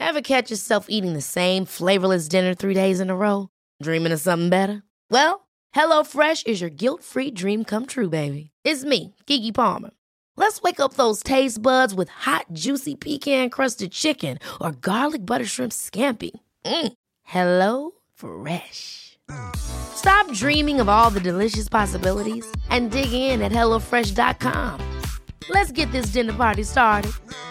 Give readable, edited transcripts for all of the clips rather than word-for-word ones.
Ever catch yourself eating the same flavorless dinner 3 days in a row? Dreaming of something better? Well, HelloFresh is your guilt-free dream come true, baby. It's me, Keke Palmer. Let's wake up those taste buds with hot, juicy pecan-crusted chicken or garlic butter shrimp scampi. Hello Fresh. Stop dreaming of all the delicious possibilities and dig in at HelloFresh.com. Let's get this dinner party started.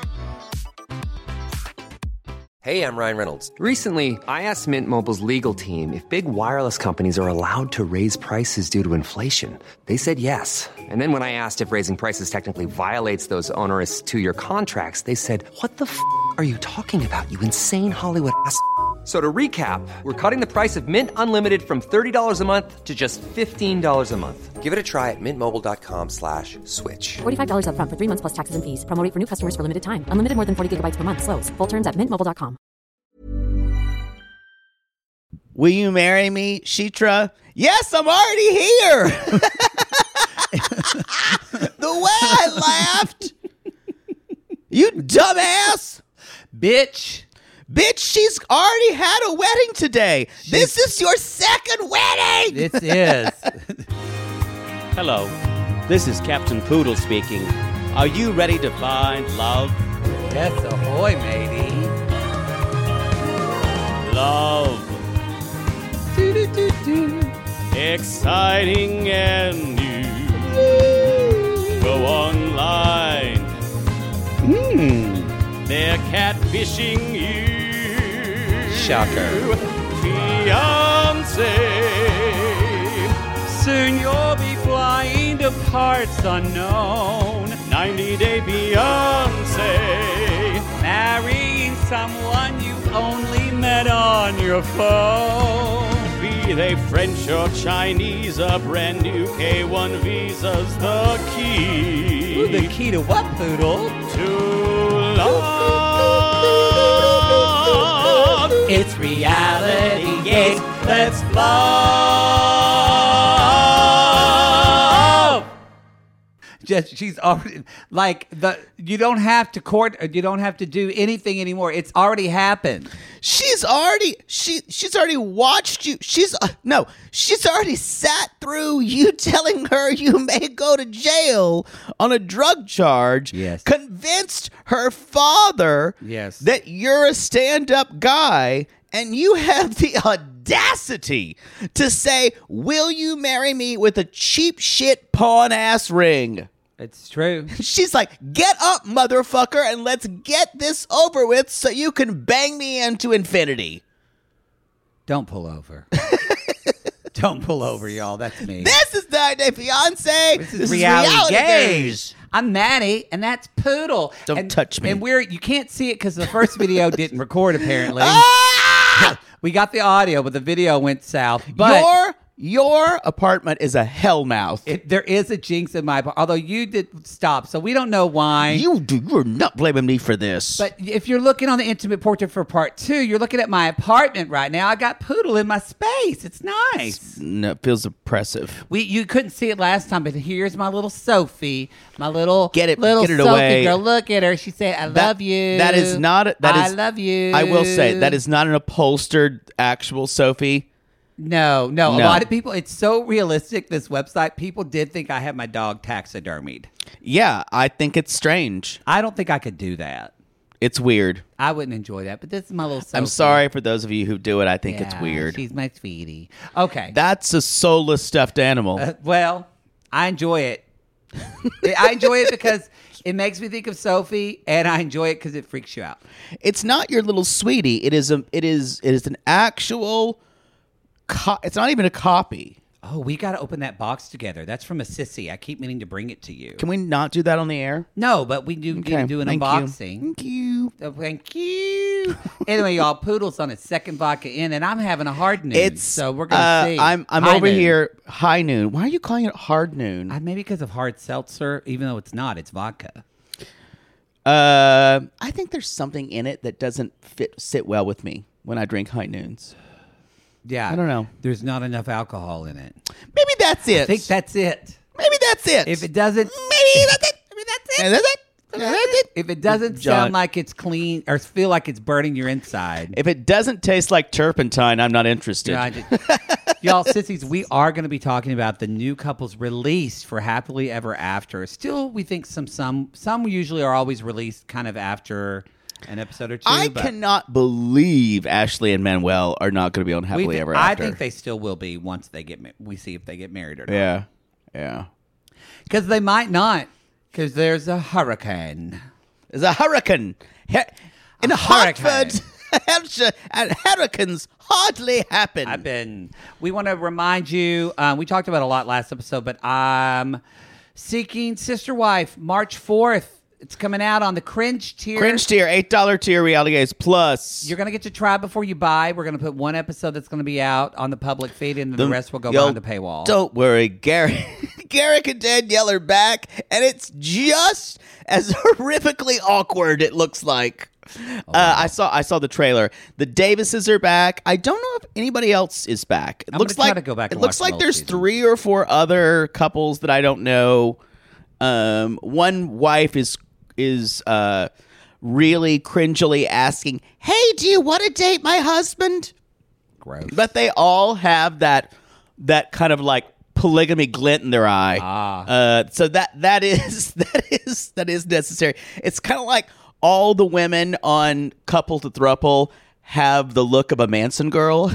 Hey, I'm Ryan Reynolds. Recently, I asked Mint Mobile's legal team if big wireless companies are allowed to raise prices due to inflation. They said yes. And then when I asked if raising prices technically violates those onerous 2-year contracts, they said, "What the f*** are you talking about, you insane Hollywood ass?" So to recap, we're cutting the price of Mint Unlimited from $30 a month to just $15 a month. Give it a try at mintmobile.com/switch. $45 up front for 3 months plus taxes and fees. Promo rate for new customers for limited time. Unlimited more than 40 gigabytes per month. Slows full terms at mintmobile.com. Will you marry me, Shitra? Yes, I'm already here. The way I laughed. You dumbass. Bitch, she's already had a wedding today. This is your second wedding. This is. Hello, this is Captain Poodle speaking. Are you ready to find love? Yes, ahoy, matey. Love. Exciting and new. Go online. They're catfishing you. Shocker. Fiancé. Soon you'll be flying to parts unknown. 90-day Beyonce. Marrying someone you only met on your phone. Be they French or Chinese, a brand new K1 visa's the key. Ooh, the key to what, Poodle? To love. It's reality, yes, let's love. Just, she's already like you don't have to court, you don't have to do anything anymore. It's already happened. She's already watched you. She's already sat through you telling her you may go to jail on a drug charge. Yes. Convinced her father Yes. that you're a stand-up guy, and you have the audacity to say, "Will you marry me?" with a cheap shit pawn ass ring. It's true. She's like, "Get up, motherfucker, and let's get this over with so you can bang me into infinity." Don't pull over. Don't pull over, y'all. That's me. This is 90 Day Fiancé. This is reality gaze. I'm Maddie, and that's Poodle. Don't touch me. And you can't see it because the first video didn't record, apparently. Ah! We got the audio, but the video went south. But Your apartment is a hellmouth. there is a jinx in my apartment, although you did stop, so we don't know why. You're not blaming me for this. But if you're looking on the intimate portrait for part 2, you're looking at my apartment right now. I got Poodle in my space. It's nice. No, it feels oppressive. You couldn't see it last time, but here's my little Sophie, my little Get it Sophie away. girl. Look at her. She said, "I love you." That is not. I love you. I will say that is not an upholstered actual Sophie. No. A lot of people, it's so realistic, this website. People did think I had my dog taxidermied. Yeah, I think it's strange. I don't think I could do that. It's weird. I wouldn't enjoy that, but this is my little Sophie. I'm sorry for those of you who do it. I think it's Yeah, weird. She's my sweetie. Okay. That's a soulless stuffed animal. Well, I enjoy it. I enjoy it because it makes me think of Sophie, and I enjoy it because it freaks you out. It's not your little sweetie. It is an actual. It's not even a copy. Oh, we got to open that box together. That's from a sissy. I keep meaning to bring it to you. Can we not do that on the air? No, but we do get to do an unboxing. Thank you. Oh, thank you. Anyway, y'all, Poodle's on his second vodka in, and I'm having a hard noon. So we're gonna see. I'm High over noon. here. High noon. Why are you calling it hard noon? Maybe because of hard seltzer, even though it's not. It's vodka. I think there's something in it that doesn't sit well with me when I drink high noons. Yeah, I don't know. There's not enough alcohol in it. Maybe that's it. I think that's it. Maybe that's it. If it doesn't, maybe that's it. Maybe that's it. If it doesn't John. sound like it's clean or feel like it's burning your inside. If it doesn't taste like turpentine, I'm not interested. Y'all, sissies, we are going to be talking about the new couples released for Happily Ever After. Still, we think some usually are always released kind of after an episode or two. I but cannot believe Ashley and Manuel are not going to be on Happily Ever I After. think they still will be once they get. We see if they get married or not. Yeah. Because they might not. Because there's a hurricane. There's a hurricane in Hartford, Hampshire, and hurricanes hardly happen. We want to remind you, we talked about it a lot last episode, but I'm seeking Sister Wife March 4th. It's coming out on the Cringe tier. Cringe tier, $8 tier, Reality Gaze Plus. You're going to get to try before you buy. We're going to put one episode that's going to be out on the public feed, and then the rest will go behind the paywall. Don't worry, Garrick and Danielle are back, and it's just as horrifically awkward, it looks like. I saw the trailer. The Davises are back. I don't know if anybody else is back. I'm gonna try to go back and It looks watch like the there's season. 3 or 4 other couples that I don't know. One wife is really cringily asking, "Hey, do you want to date my husband?" Gross. But they all have that kind of like polygamy glint in their eye. So that is necessary. It's kind of like all the women on Couple to Thruple have the look of a Manson girl.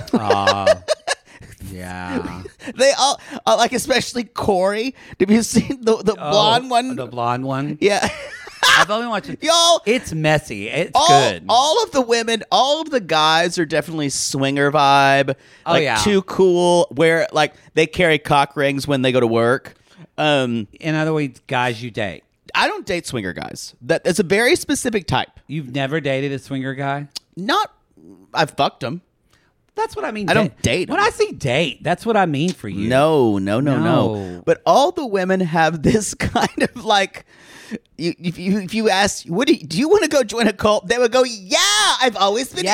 Yeah. They all like, especially Corey. Have you seen the blonde one? The blonde one? Yeah. I've only watched it. Y'all, It's messy. It's good. All of the women, all of the guys are definitely swinger vibe. Oh, like, yeah. too cool. Where like they carry cock rings when they go to work. In other words, guys you date. I don't date swinger guys. That's a very specific type. You've never dated a swinger guy? I've fucked them. That's what I mean. I don't date 'em. When I say date, that's what I mean for you. No. But all the women have this kind of like, if you ask, do you want to go join a cult? They would go, yeah, I've always been into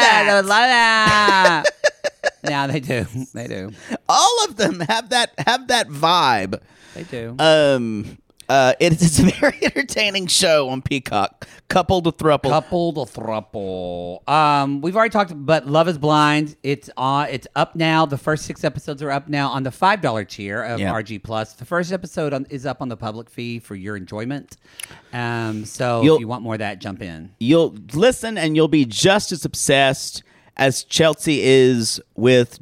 that. Yeah, they do. They do. All of them have that vibe. They do. It's a very entertaining show on Peacock. Couple to Thruple. Couple to Thruple. We've already talked, but Love is Blind. It's up now. The first 6 episodes are up now on the $5 tier of RG Plus. The first episode is up on the public fee for your enjoyment. So if you want more of that, jump in. You'll listen and you'll be just as obsessed as Chelsea is with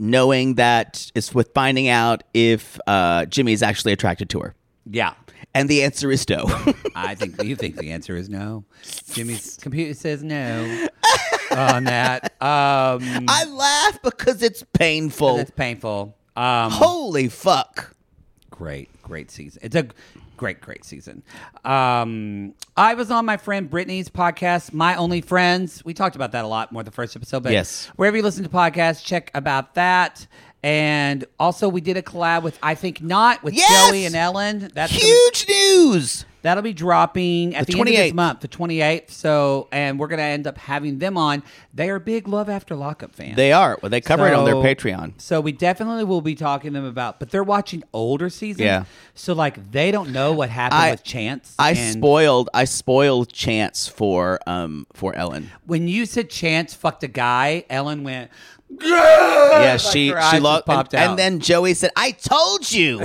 finding out if Jimmy's actually attracted to her. Yeah. And the answer is no. I think you think the answer is no. Jimmy's computer says no on that. I laugh because it's painful. It's painful. Holy fuck. Great season. It's a great season. I was on my friend Brittany's podcast, My Only Friends. We talked about that a lot more the first episode. But yes. Wherever you listen to podcasts, check about that. And also, we did a collab with I Think Not with Joey and Ellen. That's huge news. That'll be dropping at the end of 28th. this month, the 28th. So, and we're going to end up having them on. They are big Love After Lockup fans. They are. Well, they cover it on their Patreon. So we definitely will be talking to them about, but they're watching older seasons. Yeah. So like they don't know what happened with Chance. I spoiled Chance for Ellen. When you said Chance fucked a guy, Ellen went, Yeah, like she her eyes lost, just popped out. and then Joey said, "I told you."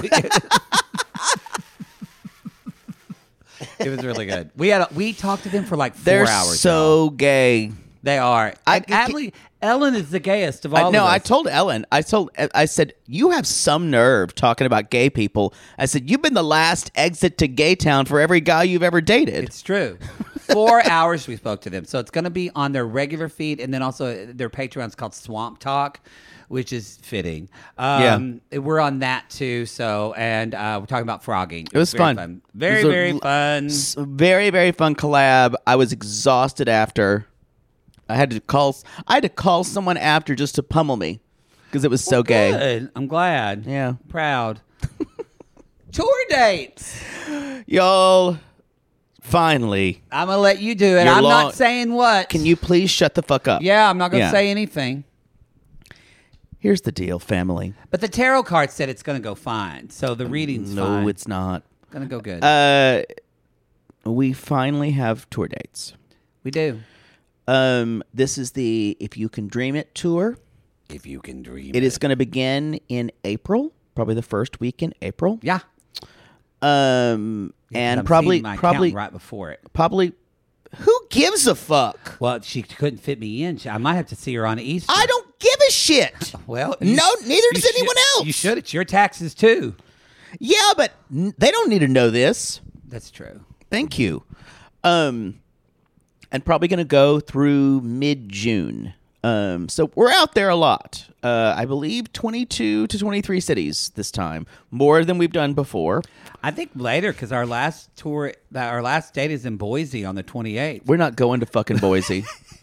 It was really good. We talked to them for like 4 They're hours. so y'all. gay. They are. Ellen is the gayest of all. No, of us. I told Ellen. I said, "You have some nerve talking about gay people." I said, "You've been the last exit to Gay Town for every guy you've ever dated." It's true. 4 hours we spoke to them. So it's going to be on their regular feed, and then also their Patreon's called Swamp Talk, which is fitting. We're on that too. So, and we're talking about frogging. It was fun. Very, very fun. Very, very fun collab. I was exhausted after. I had to call someone after just to pummel me because it was so gay. Good. I'm glad. Yeah. Proud. Tour dates. Y'all, finally. I'm going to let you do it. You're I'm long- not saying what. Can you please shut the fuck up? Yeah, I'm not going to Yeah. say anything. Here's the deal, family. But the tarot card said it's going to go fine. So the reading's fine. No, it's not. Going to go good. we finally have tour dates. We do. This is the If You Can Dream It tour. If you can dream It is going to begin in April, probably the first week in April. Yeah. And I'm probably seeing my accountant right before it. Probably, who gives a fuck? Well, she couldn't fit me in. I might have to see her on Easter. I don't give a shit. Well, no, neither does anyone else. You should. It's your taxes too. Yeah, but they don't need to know this. That's true. Thank you. And probably going to go through mid-June. So we're out there a lot. I believe 22 to 23 cities this time, more than we've done before. I think later because our last date is in Boise on the 28th. We're not going to fucking Boise.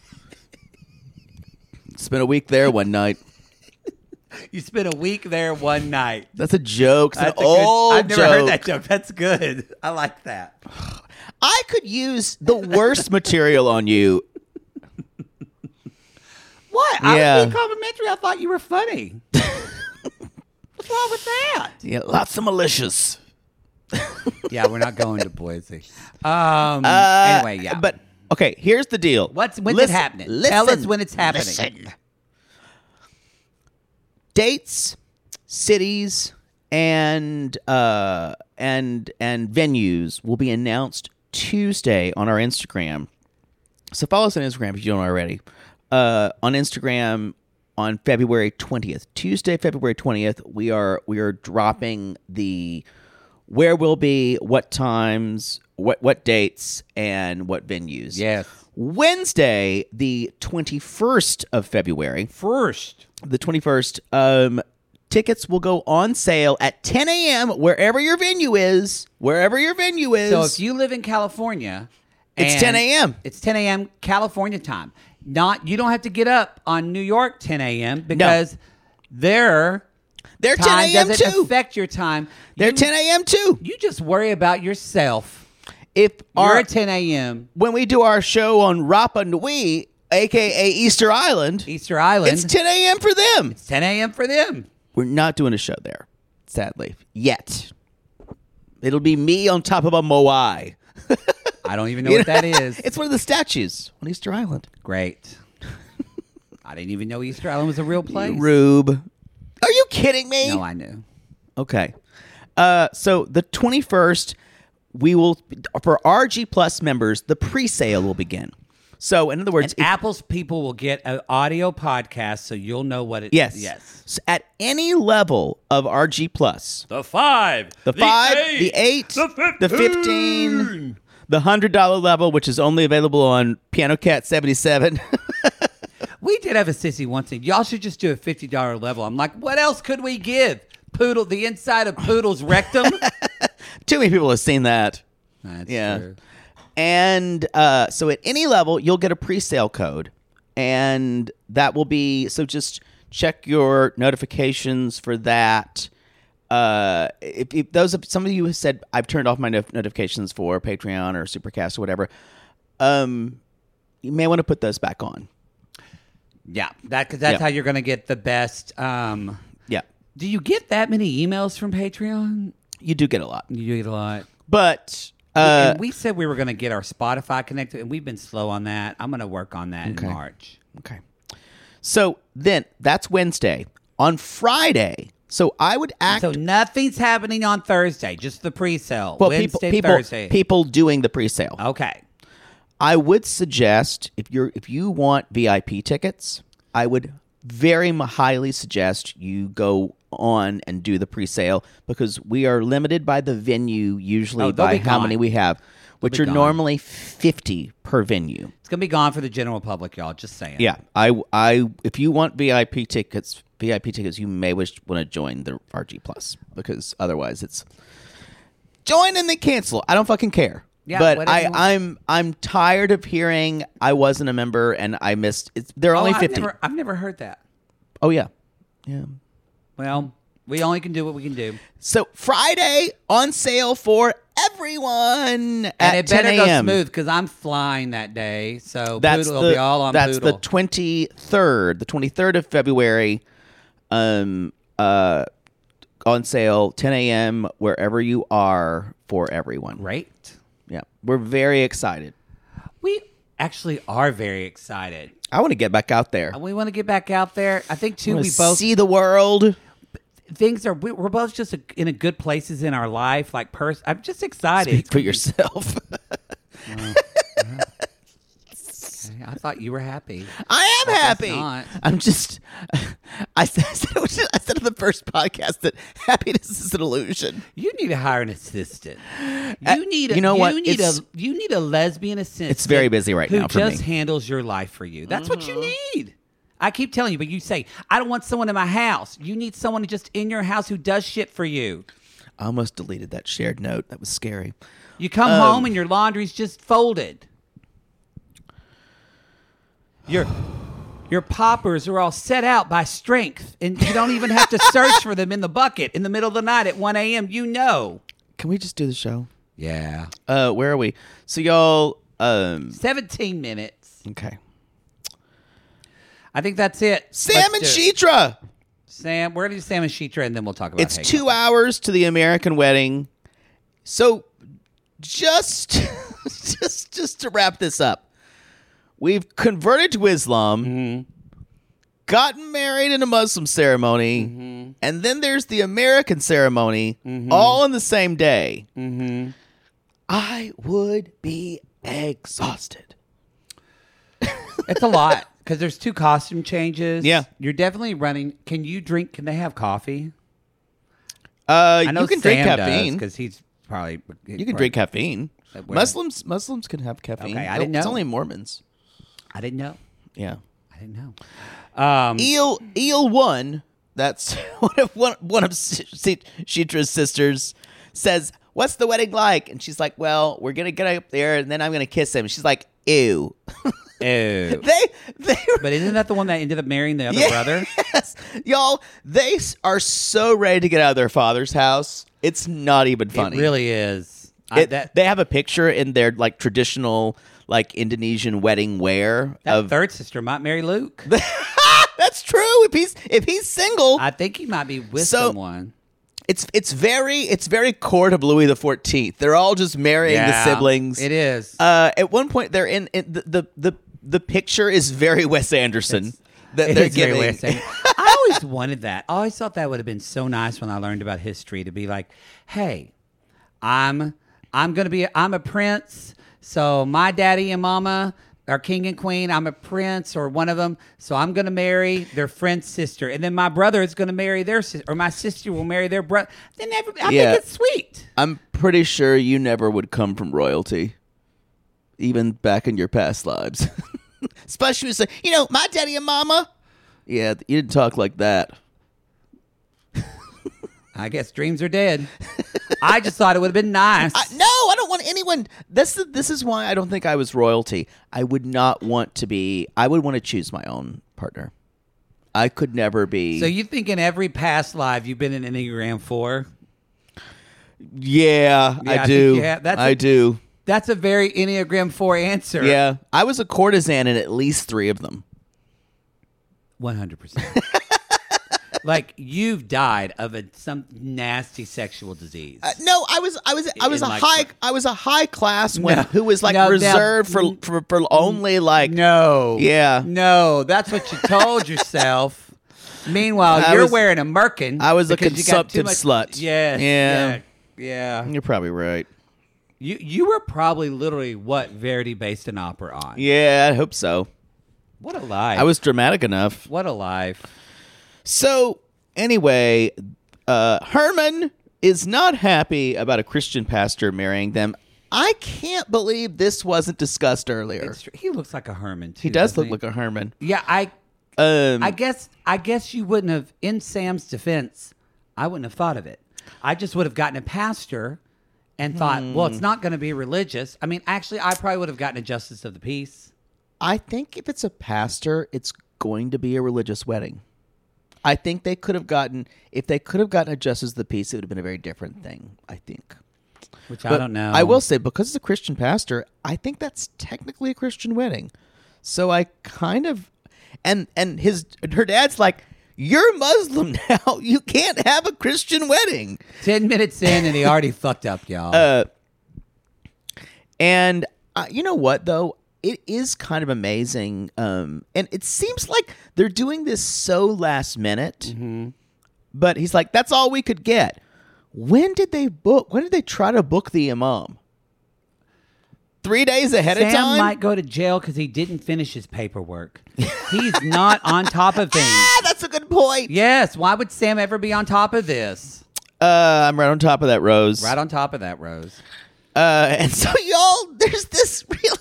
Spent a week there one night. You spent a week there one night. That's a joke. It's I've never heard that joke. That's good. I like that. I could use the worst material on you. What? Yeah. I was being complimentary. I thought you were funny. What's wrong with that? Yeah, lots of malicious. Yeah, we're not going to Boise. Anyway, yeah. But okay, here's the deal. When's it happening? Tell us when it's happening. Listen. Dates, cities, and venues will be announced Tuesday on our Instagram. So follow us on Instagram if you don't already. On Instagram on February 20th, Tuesday, February 20th, we are dropping the where we'll be, what times, what dates, and what venues. Yes. Wednesday, the 21st of February. The 21st. Tickets will go on sale at 10 a.m. wherever your venue is. So if you live in California, it's 10 a.m. It's 10 a.m. California time. You don't have to get up on New York 10 a.m. because their 10 time a.m. doesn't too. affect your time. They're 10 a.m. too. You just worry about yourself. If you're at 10 a.m. when we do our show on Rapa Nui, a.k.a. Easter Island, it's 10 a.m. for them. It's 10 a.m. for them. We're not doing a show there, sadly, yet. It'll be me on top of a moai. I don't even know what that is. It's one of the statues on Easter Island. Great. I didn't even know Easter Island was a real place. Rube. Are you kidding me? No, I knew. Okay. So the 21st, we will, for RG Plus members, the pre-sale will begin. So in other words, and Apple's people will get an audio podcast, so you'll know what it is. Yes. So at any level of RG Plus, the 5, the 8, the 15, the $100 level, which is only available on Piano Cat 77. We did have a sissy once saying, y'all should just do a $50 level. I'm like, what else could we give? Poodle, the inside of Poodle's rectum? Too many people have seen that. That's true. And so at any level, you'll get a pre-sale code. And that will be, so just check your notifications for that. If some of you have said, I've turned off my notifications for Patreon or Supercast or whatever, you may want to put those back on. Yeah, that's how you're going to get the best. Yeah. Do you get that many emails from Patreon? You do get a lot. You do get a lot. But and we said we were going to get our Spotify connected, and we've been slow on that. I'm going to work on that in March. Okay. So then that's Wednesday. On Friday, so I would act. So nothing's happening on Thursday, just the pre-sale. Well, Wednesday, Thursday. people doing the pre-sale. Okay. I would suggest if you want VIP tickets, I would very highly suggest you go on and do the pre-sale because we are limited by the venue usually by how many we have, which are normally 50 per venue. It's gonna be gone for the general public, y'all. Just saying. Yeah, I if you want VIP tickets, you may want to join the RG Plus because otherwise it's join and then cancel. I don't fucking care. Yeah, but I'm tired of hearing I wasn't a member and I missed. They're only 50. I've never heard that. Oh yeah. Well, we only can do what we can do. So Friday on sale for everyone at 10 a.m. And it better go smooth because I'm flying that day. So Poodle will be all on That's Poodle. the 23rd of February. On sale 10 a.m. wherever you are for everyone. Right. Yeah. We're very excited. We actually are very excited. I want to get back out there. We want to get back out there. I think too. I We both see the world. things are. We're both just in a good places in our life. Like I'm just excited. Speak for yourself. I thought you were happy. I am happy. not. I'm just. I said on the first podcast that happiness is an illusion. You need to hire an assistant. You need a, you know you what? Need you need a lesbian assistant. It's very busy right now for who me. just handles your life for you. That's what you need. I keep telling you, but you say, I don't want someone in my house. You need someone just in your house who does shit for you. I almost deleted that shared note. That was scary. You come home and your laundry's just folded. Your poppers are all set out by strength, and you don't even have to search for them in the bucket in the middle of the night at 1 a.m. You know. Can we just do the show? Yeah. Where are we? So y'all. 17 minutes. Okay. I think that's it. Sam and Sheetra. Sam, we're gonna do Sam and Sheetra, and then we'll talk about. It's 2 hours to the American wedding. So, just to wrap this up, we've converted to Islam, gotten married in a Muslim ceremony, and then there's the American ceremony, all on the same day. I would be exhausted. It's a lot because there's 2 costume changes. Yeah. You're definitely running. Can you drink? Can they have coffee? I know you can drink Sam caffeine because he's probably. You can drink caffeine. Where? Muslims can have caffeine. Okay, I didn't know. It's only Mormons. I didn't know. Yeah. I didn't know. Eel one. That's one of Sheetra's sisters says, "What's the wedding like?" And she's like, "Well, we're gonna get up there, and then I'm gonna kiss him." And she's like, "Ew." Ew. They But isn't that the one that ended up marrying the other brother? Yes, y'all. They are so ready to get out of their father's house. It's not even funny. It really is. They have a picture in their like traditional like Indonesian wedding wear That of third sister might marry Luke. That's true. If he's single, I think he might be with someone. It's very court of Louis XIV. They're all just marrying the siblings. It is. At one point, they're in the picture is very Wes Anderson. They're giving. Very Wes Anderson. I always wanted that. I always thought that would have been so nice when I learned about history to be like, hey, I'm a prince. So my daddy and mama are king and queen. I'm a prince or one of them. So I'm going to marry their friend's sister. And then my brother is going to marry their sister. Or my sister will marry their brother. Then I think it's sweet. I'm pretty sure you never would come from royalty. Even back in your past lives. Especially say, my daddy and mama. Yeah, you didn't talk like that. I guess dreams are dead. I just thought it would have been nice. No, I don't want anyone. This is why I don't think I was royalty. I would not want to be. I would want to choose my own partner. I could never be. So you think in every past life you've been an Enneagram 4? Yeah, I do. I do. That's a very Enneagram 4 answer. Yeah, I was a courtesan in at least 3 of them. 100%. Like you've died of some nasty sexual disease. No, I was a high class one who was like reserved for only like no. That's what you told yourself. Meanwhile, you're wearing a merkin. I was a consumptive slut. Yeah. You're probably right. You were probably literally what Verity based an opera on. Yeah, I hope so. What a life. I was dramatic enough. What a life. So, anyway, Herman is not happy about a Christian pastor marrying them. I can't believe this wasn't discussed earlier. He looks like a Herman, too. He does look like a Herman. Yeah, I guess you wouldn't have, in Sam's defense, I wouldn't have thought of it. I just would have gotten a pastor and thought, well, it's not going to be religious. I mean, actually, I probably would have gotten a justice of the peace. I think if it's a pastor, it's going to be a religious wedding. I think they could have gotten a justice of the peace, it would have been a very different thing, I think. I don't know. I will say, because it's a Christian pastor, I think that's technically a Christian wedding. So I kind of, and her dad's like, you're Muslim now. You can't have a Christian wedding. 10 minutes in and he already fucked up, y'all. And you know what, though? It is kind of amazing. And it seems like they're doing this so last minute. Mm-hmm. But he's like, that's all we could get. When did they try to book the imam? 3 days ahead of time? Sam might go to jail because he didn't finish his paperwork. He's not on top of things. That's a good point. Yes. Why would Sam ever be on top of this? I'm right on top of that, Rose. Right on top of that, Rose. And so, y'all, there's this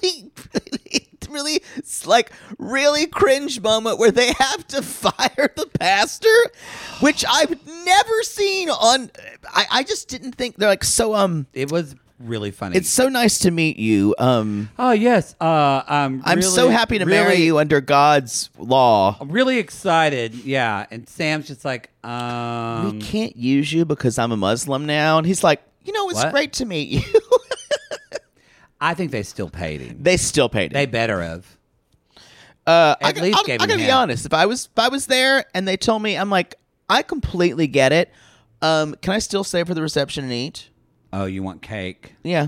really cringe moment where they have to fire the pastor, which I've never seen on. I just didn't think they're like so. It was really funny. It's so nice to meet you. Oh yes. I'm so happy to marry you under God's law. I'm really excited. Yeah, and Sam's just like, we can't use you because I'm a Muslim now, and he's like, it's great to meet you. I think they still paid him. They still paid him. They better have. At least gave him. I gotta be honest. If I was there and they told me, I'm like, I completely get it. Can I still stay for the reception and eat? Oh, you want cake? Yeah.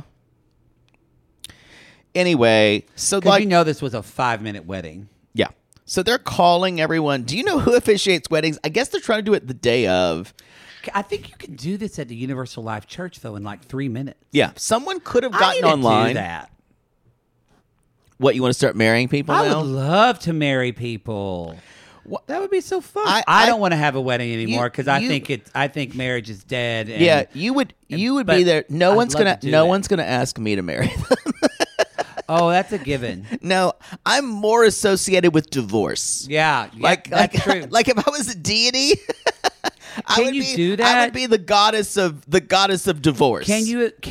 Anyway, so this was a 5-minute wedding. Yeah. So they're calling everyone. Do you know who officiates weddings? I guess they're trying to do it the day of. I think you can do this at the Universal Life Church, though, in like 3 minutes. Yeah. Someone could have gotten online. I need to do that. What, you want to start marrying people now? I would love to marry people. That would be so fun. I don't want to have a wedding anymore because I think marriage is dead. And, yeah, you would be there. No one's gonna ask me to marry them. Oh, that's a given. No, I'm more associated with divorce. Yeah, that's true. Like if I was a deity, Can you do that? I would be the goddess of divorce. Can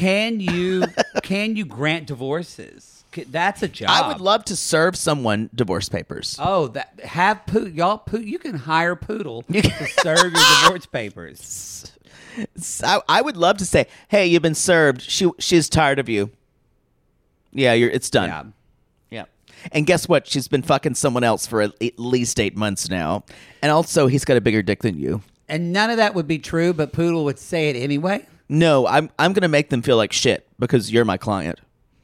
you grant divorces? That's a job. I would love to serve someone divorce papers. Oh, you can hire Poodle to serve your divorce papers. I would love to say, "Hey, you've been served. She's tired of you. Yeah, it's done." Yeah. And guess what? She's been fucking someone else for at least 8 months now. And also, he's got a bigger dick than you. And none of that would be true, but Poodle would say it anyway. No, I'm going to make them feel like shit because you're my client.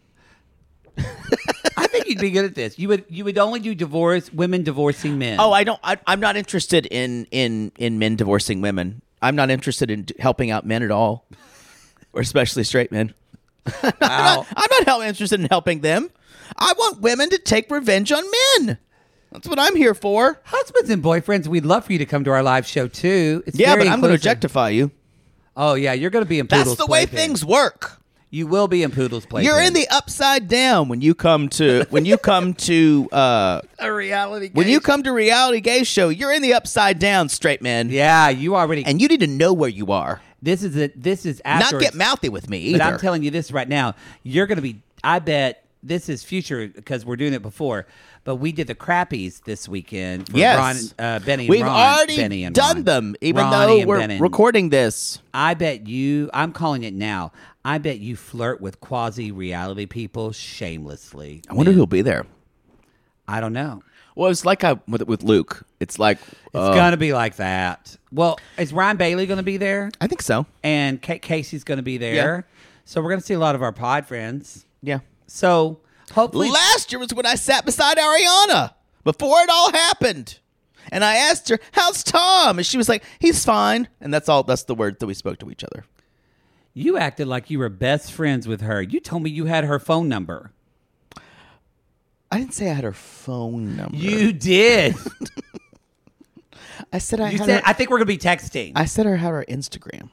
I think you'd be good at this. You would only do women divorcing men. Oh, I'm not interested in men divorcing women. I'm not interested in helping out men at all, or especially straight men. I'm not interested in helping them. I want women to take revenge on men. That's what I'm here for. Husbands and boyfriends, we'd love for you to come to our live show too. But I'm going to objectify you. Oh yeah, you're going to be in Poodle's That's the way things work. You will be in Poodle's place. You're in the upside down when you come to a reality gay when you come to reality gay show. You're in the upside down, straight man. Yeah, you already, and you need to know where you are. This is after, not get mouthy with me either. But I'm telling you this right now. You're going to be. I bet this is future because we're doing it before. But we did the Crappies this weekend. For yes, Benny. We've and Ron, already Benny and done Ron. them, even Ronnie though we're recording this. I bet you. I'm calling it now. I bet you flirt with quasi-reality people shamelessly. I wonder who'll be there. I don't know. Well, it's like with Luke. It's like it's going to be like that. Well, is Ryan Bailey going to be there? I think so. And Casey's going to be there. Yeah. So we're going to see a lot of our pod friends. Yeah. So hopefully, last year was when I sat beside Ariana before it all happened, and I asked her, "How's Tom?" And she was like, "He's fine." And that's all. That's the word that we spoke to each other. You acted like you were best friends with her. You told me you had her phone number. I didn't say I had her phone number. You did. I said I had her. I think we're going to be texting. I said I had her Instagram.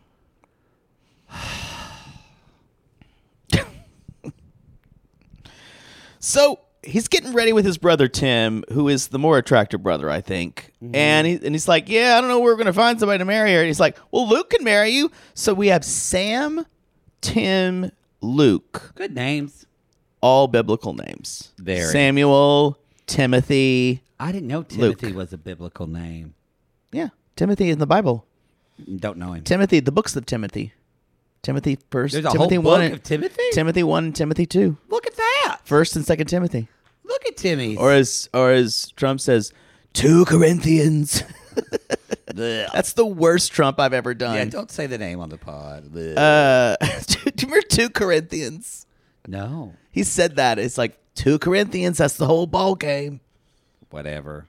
So he's getting ready with his brother Tim, who is the more attractive brother, I think. Mm-hmm. And he's like, "Yeah, I don't know where we're going to find somebody to marry her." And he's like, "Well, Luke can marry you." So we have Sam, Tim, Luke. Good names. All biblical names. Very. Samuel, Timothy. I didn't know Timothy was a biblical name. Yeah, Timothy in the Bible. Don't know him. Timothy, the books of Timothy. Timothy first. There's a Timothy whole book of Timothy? Timothy 1 and Timothy 2. Look at that. 1st and 2nd Timothy. Look at Timmy. Or as Trump says, 2 Corinthians. That's the worst Trump I've ever done. Yeah, don't say the name on the pod. Do you remember 2 Corinthians? No. He said that. It's like 2 Corinthians. That's the whole ball game. Whatever.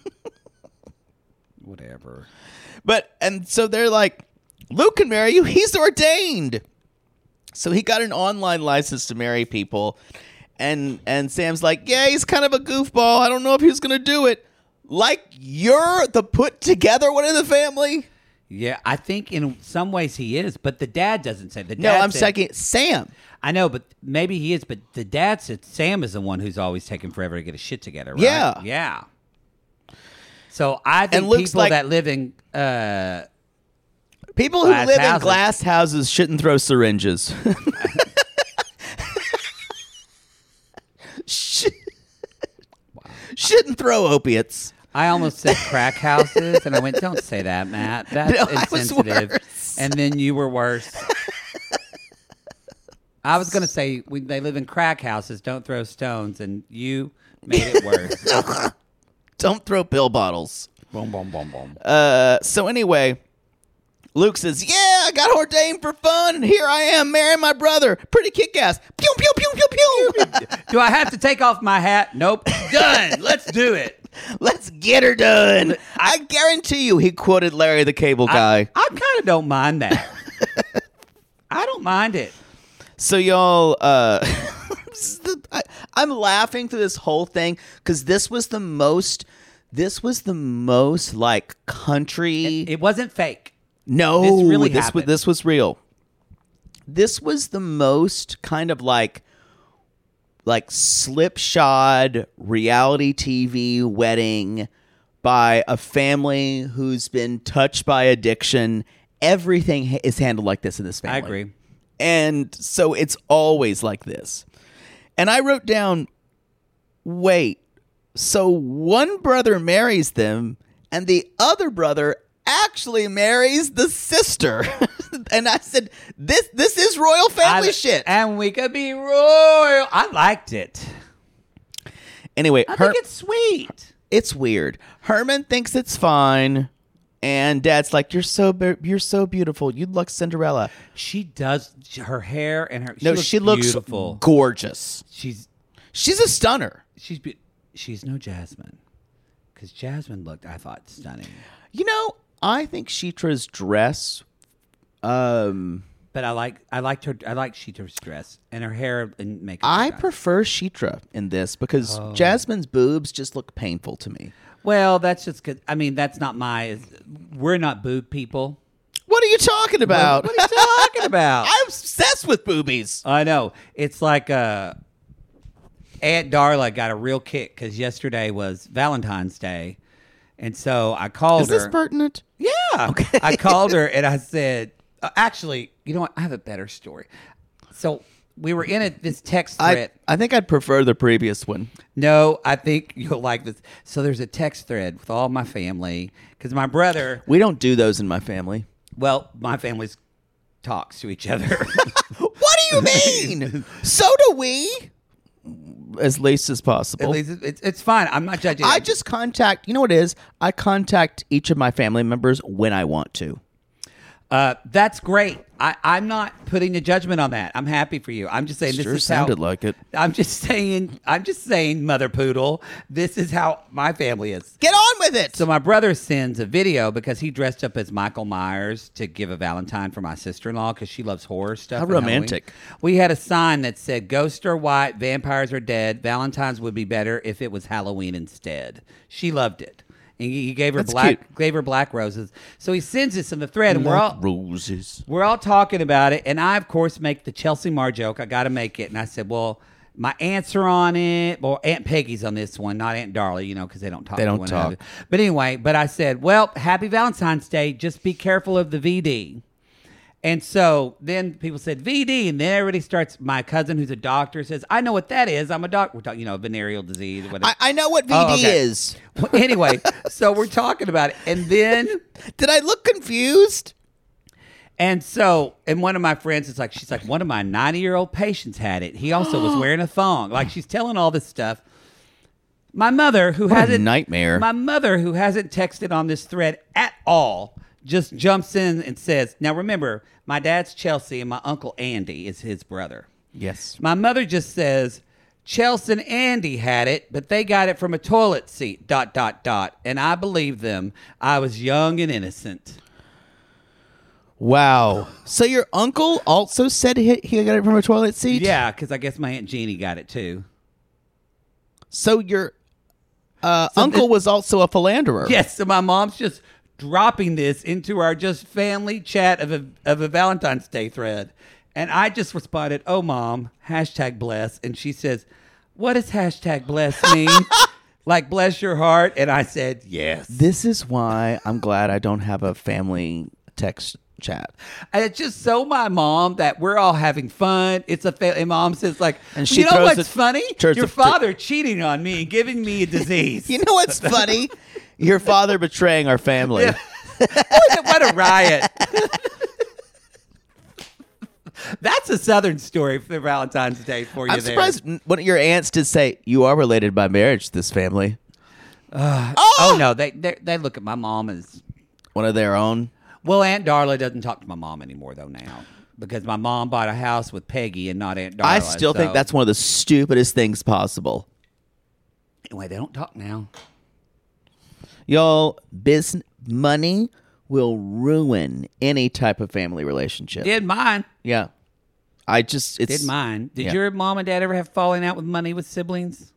Whatever. And so they're like, Luke can marry you. He's ordained. So he got an online license to marry people. And Sam's like, yeah, he's kind of a goofball. I don't know if he's going to do it. Like, you're the put together one in the family? Yeah, I think in some ways he is, but the dad doesn't say. The dad No, I'm said, saying Sam. I know, but maybe he is. But the dad said Sam is the one who's always taking forever to get his shit together, right? Yeah. Yeah. So I think Luke's people like- that live in People who Glass live in houses. glass houses shouldn't throw syringes. Shouldn't throw opiates. I almost said crack houses, and I went, don't say that, Matt. That's No, I was insensitive. worse. And then you were worse. I was going to say they live in crack houses, don't throw stones, and you made it worse. Don't throw pill bottles. Boom, boom, boom, boom. So anyway, Luke says, yeah, I got ordained for fun, and here I am marrying my brother. Pretty kick-ass. Pew, pew, pew, pew, pew. Do I have to take off my hat? Nope. Done. Let's do it. Let's get her done. I guarantee you, he quoted Larry the Cable Guy. I kind of don't mind that. I don't mind it. So y'all, I'm laughing through this whole thing because this was the most like country. It wasn't fake. No, This really this happened. this was real. This was the most kind of like slipshod reality TV wedding by a family who's been touched by addiction. Everything is handled like this in this family. I agree. And so it's always like this. And I wrote down, wait, so one brother marries them and the other brother actually marries the sister. And I said, this is royal family shit. And we could be royal. I liked it. Anyway, I think it's sweet. it's weird. Herman thinks it's fine. And Dad's like, you're so beautiful. You'd look Cinderella. She does. Her hair and her. She looks beautiful. gorgeous. She's a stunner. She's no Jasmine, because Jasmine looked, I thought, stunning. You know, I think Sheetra's dress. But I liked her. I like Sheetra's dress and her hair and makeup. I prefer Sheetra in this because Jasmine's boobs just look painful to me. Well, that's just good. I mean, that's not my. We're not boob people. What are you talking about? What are you talking about? I'm obsessed with boobies. I know. It's like Aunt Darla got a real kick because yesterday was Valentine's Day. And so I called her. Is this pertinent? Yeah. Okay. I called her and I said, actually, you know what? I have a better story. So we were in this text thread. I think I'd prefer the previous one. No, I think you'll like this. So there's a text thread with all my family because my brother, We don't do those in my family. well, my family talks to each other. What do you mean? So do we. As least as possible. At least it's fine. I'm not judging. I just contact, you know what it is? I contact each of my family members when I want to. That's great. I'm not putting a judgment on that. I'm happy for you. I'm just saying this Sure is sounded how, like it. I'm just saying, Mother Poodle, this is how my family is. Get on with it. So my brother sends a video because he dressed up as Michael Myers to give a Valentine for my sister-in-law because she loves horror stuff. How and Halloween. romantic. We had a sign that said, "Ghosts are white, vampires are dead. Valentine's would be better if it was Halloween instead." She loved it. And he gave her That's black roses. So he sends this in the thread, and roses. we're all talking about it. And I, of course, make the Chelsea Marr joke. I got to make it. And I said, well, my aunts are on it. Well, Aunt Peggy's on this one, not Aunt Darla, because they don't talk. They to don't one talk. another. But anyway, I said, well, happy Valentine's Day. Just be careful of the VD. And so then people said VD, and then everybody starts. My cousin, who's a doctor, says, "I know what that is. I'm a doctor. We're talking, venereal disease, or whatever." I know what VD okay. is. Well, anyway, so we're talking about it, and then, Did I look confused? and one of my friends is like, she's like, one of my 90-year-old patients had it. He also was wearing a thong. Like she's telling all this stuff. My mother, who What a hasn't nightmare. My mother, who hasn't texted on this thread at all, just jumps in and says, "Now remember, my dad's Chelsea and my uncle Andy is his brother." Yes. My mother just says, Chelsea and Andy had it, but they got it from a toilet seat, ... And I believe them. I was young and innocent. Wow. So your uncle also said he got it from a toilet seat? Yeah, because I guess my Aunt Jeannie got it too. So your uncle was also a philanderer? Yes, so my mom's just dropping this into our just family chat of a Valentine's Day thread. And I just responded, oh, Mom, #bless. And she says, what does #bless mean? Like, bless your heart? And I said, yes. This is why I'm glad I don't have a family text chat. And it's just so my mom that we're all having fun. It's and Mom says, like, and she you know throws what's it- funny? Your father cheating on me and giving me a disease. You know what's funny? Your father betraying our family. Yeah. What a riot. That's a Southern story for Valentine's Day for you. I'm surprised one of your aunts did say, you are related by marriage to this family. Oh, no. They look at my mom as one of their own. Well, Aunt Darla doesn't talk to my mom anymore, though, now. Because my mom bought a house with Peggy and not Aunt Darla. I still think that's one of the stupidest things possible. Anyway, they don't talk now. Y'all, money will ruin any type of family relationship. Did mine. Yeah. Did mine. Did your mom and dad ever have falling out with money with siblings?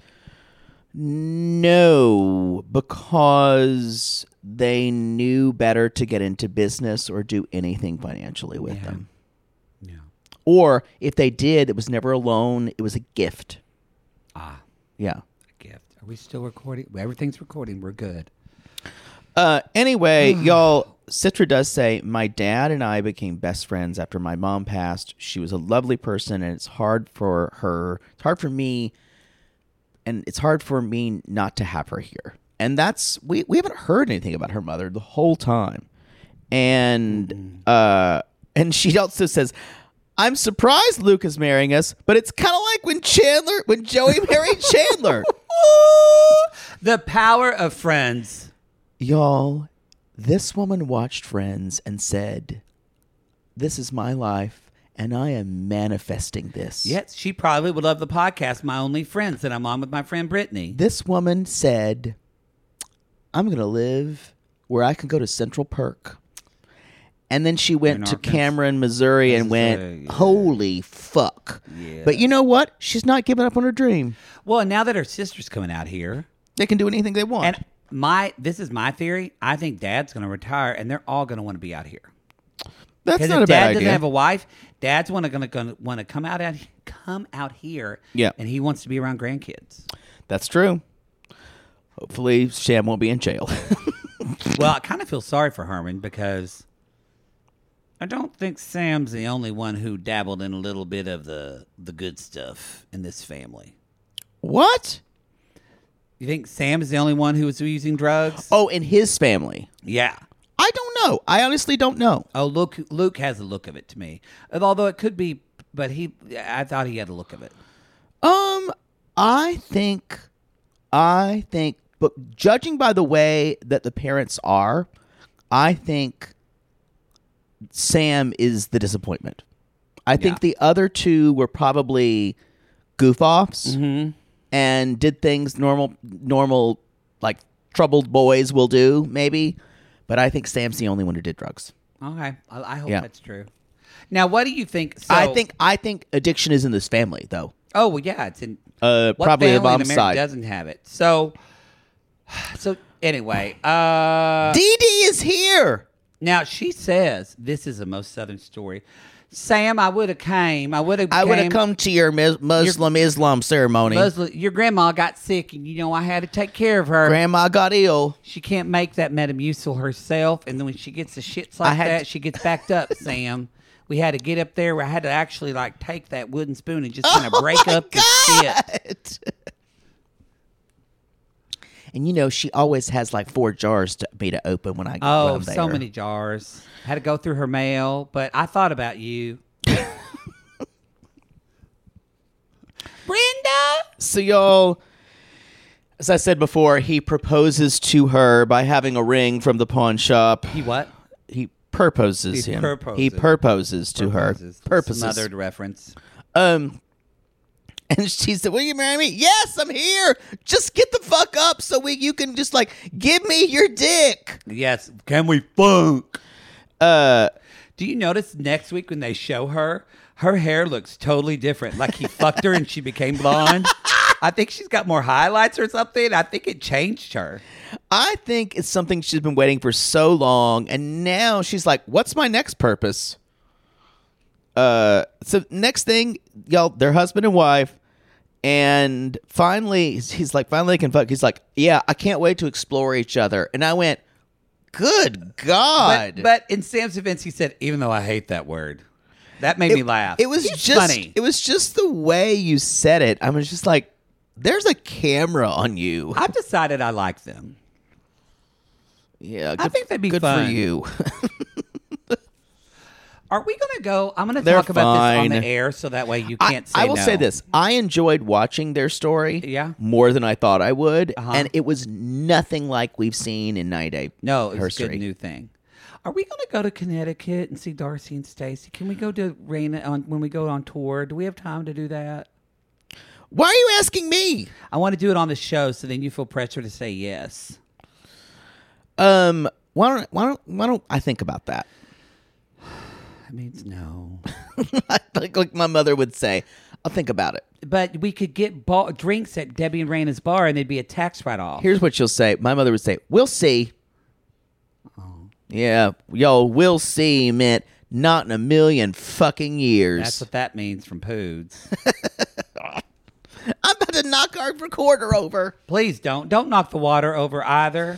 No, because they knew better to get into business or do anything financially with them. Yeah. Or if they did, it was never a loan. It was a gift. Yeah. A gift. Are we still recording? Everything's recording. We're good. Anyway, y'all, Citra does say, my dad and I became best friends after my mom passed. She was a lovely person, and it's hard for her. It's hard for me, and it's hard for me not to have her here. And that's, we haven't heard anything about her mother the whole time. And she also says, I'm surprised Luke is marrying us, but it's kind of like when Joey married Chandler. The power of friends. Y'all, this woman watched Friends and said, this is my life, and I am manifesting this. Yes, she probably would love the podcast, My Only Friends, that I'm on with my friend Brittany. This woman said, I'm going to live where I can go to Central Perk. And then she went to Cameron, Missouri, and went, holy fuck. Yeah. But you know what? She's not giving up on her dream. Well, and now that her sister's coming out here. They can do anything they want. And this is my theory. I think Dad's going to retire, and they're all going to want to be out here. That's not if a bad Dad idea. doesn't have a wife, Dad's going to want to come out here. Yeah. And he wants to be around grandkids. That's true. Hopefully, Sham won't be in jail. Well, I kind of feel sorry for Herman because I don't think Sam's the only one who dabbled in a little bit of the good stuff in this family. What? You think Sam is the only one who was using drugs? Oh, in his family. Yeah. I don't know. I honestly don't know. Oh, Luke has a look of it to me. Although it could be, but I thought he had a look of it. I think, but judging by the way that the parents are, I think Sam is the disappointment. I think the other two were probably goof-offs and did things normal, like troubled boys will do, maybe. But I think Sam's the only one who did drugs. Okay. I hope that's true. Now, what do you think? So, I think addiction is in this family, though. Oh, well, yeah. It's in probably the mom's in America side. doesn't have it. So anyway. Dee Dee is here. Now, she says, this is the most Southern story. Sam, I would have came. I would have come to your Islam ceremony. Your grandma got sick, and I had to take care of her. Grandma got ill. She can't make that Metamucil herself, and then when she gets the shits like that, she gets backed up, Sam. We had to get up there. I had to actually take that wooden spoon and just kind of break up the shit. And she always has 4 jars to me to open when I'm there. So many jars. Had to go through her mail, but I thought about you. Brenda! So y'all, as I said before, he proposes to her by having a ring from the pawn shop. He what? He purposes He him. purposes. He purposes to her. Purposes. Smothered reference. And she said, will you marry me? Yes, I'm here. Just get the fuck up so you can just like give me your dick. Yes. Can we funk? Do you notice next week when they show her hair looks totally different? Like he fucked her and she became blonde. I think she's got more highlights or something. I think it changed her. I think it's something she's been waiting for so long. And now she's like, what's my next purpose? So next thing, y'all, they're husband and wife. And finally, he's like, finally they can fuck. He's like, yeah, I can't wait to explore each other. And I went, good God. But in Sam's defense, he said, even though I hate that word. That made me laugh. It was funny. It was just the way you said it. I was just like, there's a camera on you. I've decided I like them. Yeah, I think they'd be good fun. for you. Are we going to go? I'm going to talk about this on the air so that way you can't say no. I will say this. I enjoyed watching their story more than I thought I would. And it was nothing like we've seen in 90 Day No, it's a good new thing. Are we going to go to Connecticut and see Darcy and Stacy? Can we go to Raina when we go on tour? Do we have time to do that? Why are you asking me? I want to do it on the show so then you feel pressure to say yes. Why don't I think about that? That means no. like my mother would say, I'll think about it. But we could get drinks at Debbie and Raina's bar and they'd be a tax write-off. Here's what she'll say. My mother would say, we'll see. Oh. Yeah, yo, we'll see meant not in a million fucking years. That's what that means from Poods. I'm about to knock our recorder over. Please don't. Don't knock the water over either.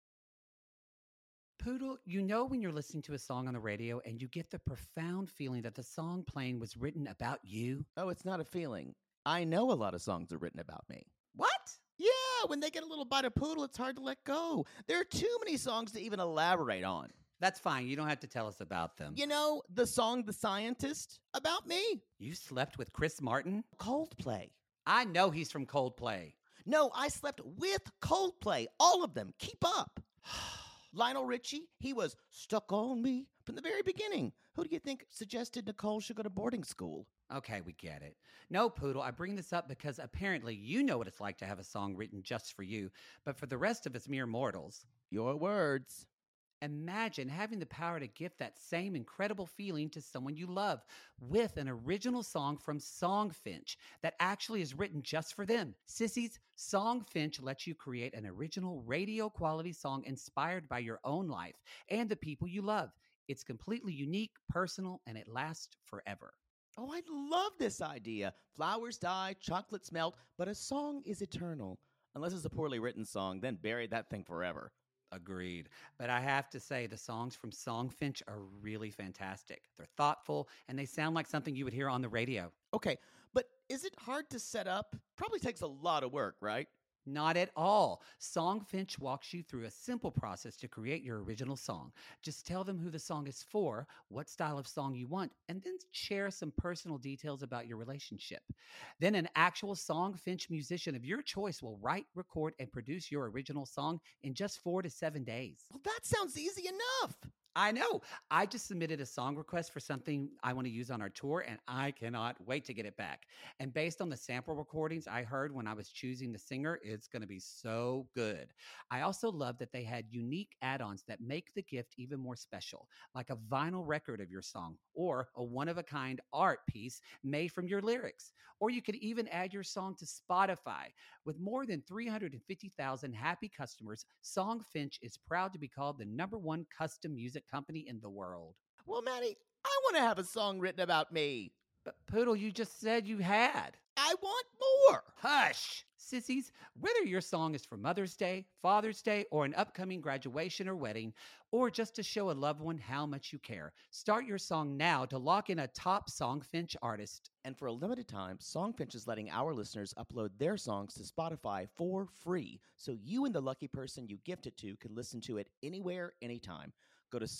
Poodle, you know when you're listening to a song on the radio and you get the profound feeling that the song playing was written about you? Oh, it's not a feeling. I know a lot of songs are written about me. What? Yeah, when they get a little bite of Poodle, it's hard to let go. There are too many songs to even elaborate on. That's fine. You don't have to tell us about them. You know, the song The Scientist, about me. You slept with Chris Martin? Coldplay. I know he's from Coldplay. No, I slept with Coldplay. All of them. Keep up. Lionel Richie, he was stuck on me from the very beginning. Who do you think suggested Nicole should go to boarding school? Okay, we get it. No, Poodle, I bring this up because apparently you know what it's like to have a song written just for you, but for the rest of us mere mortals. Your words. Imagine having the power to gift that same incredible feeling to someone you love with an original song from Songfinch that actually is written just for them. Sissies, Songfinch lets you create an original radio quality song inspired by your own life and the people you love. It's completely unique, personal, and it lasts forever. Oh, I love this idea. Flowers die, chocolates melt, but a song is eternal. Unless it's a poorly written song, then bury that thing forever. Agreed. But I have to say the songs from Songfinch are really fantastic. They're thoughtful, and they sound like something you would hear on the radio. Okay, but is it hard to set up? Probably takes a lot of work, right? Not at all. Songfinch walks you through a simple process to create your original song. Just tell them who the song is for, what style of song you want, and then share some personal details about your relationship. Then an actual Songfinch musician of your choice will write, record, and produce your original song in just 4 to 7 days. Well, that sounds easy enough. I know. I just submitted a song request for something I want to use on our tour, and I cannot wait to get it back. And based on the sample recordings I heard when I was choosing the singer, it's going to be so good. I also love that they had unique add-ons that make the gift even more special, like a vinyl record of your song or a one-of-a-kind art piece made from your lyrics. Or you could even add your song to Spotify. With more than 350,000 happy customers, Songfinch is proud to be called the #1 custom music company in the world. Well, Maddie, I want to have a song written about me. But Poodle, you just said you had. I want more. Hush. Sissies, whether your song is for Mother's Day, Father's Day, or an upcoming graduation or wedding, or just to show a loved one how much you care, start your song now to lock in a top Songfinch artist. And for a limited time, Songfinch is letting our listeners upload their songs to Spotify for free, so you and the lucky person you gift it to can listen to it anywhere, anytime. Go to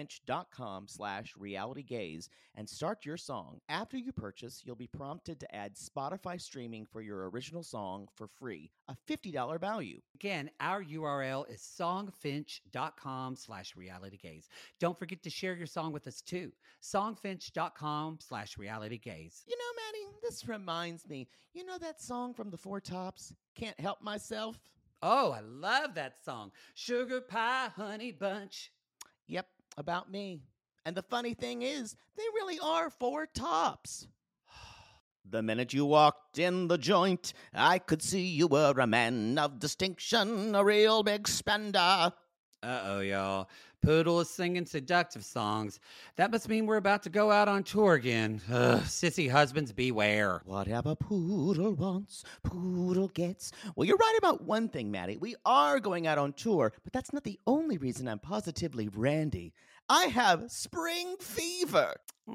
songfinch.com/realitygaze and start your song. After you purchase, you'll be prompted to add Spotify streaming for your original song for free, a $50 value. Again, our URL is songfinch.com/realitygaze. Don't forget to share your song with us too. Songfinch.com/realitygaze. You know, Maddie, this reminds me. You know that song from the Four Tops? Can't Help Myself? Oh, I love that song. Sugar Pie Honey Bunch. Yep, about me. And the funny thing is, they really are four tops. The minute you walked in the joint, I could see you were a man of distinction, a real big spender. Uh-oh, y'all. Poodle is singing seductive songs. That must mean we're about to go out on tour again. Ugh, sissy husbands, beware. Whatever Poodle wants, Poodle gets. Well, you're right about one thing, Maddie. We are going out on tour, but that's not the only reason I'm positively randy. I have spring fever.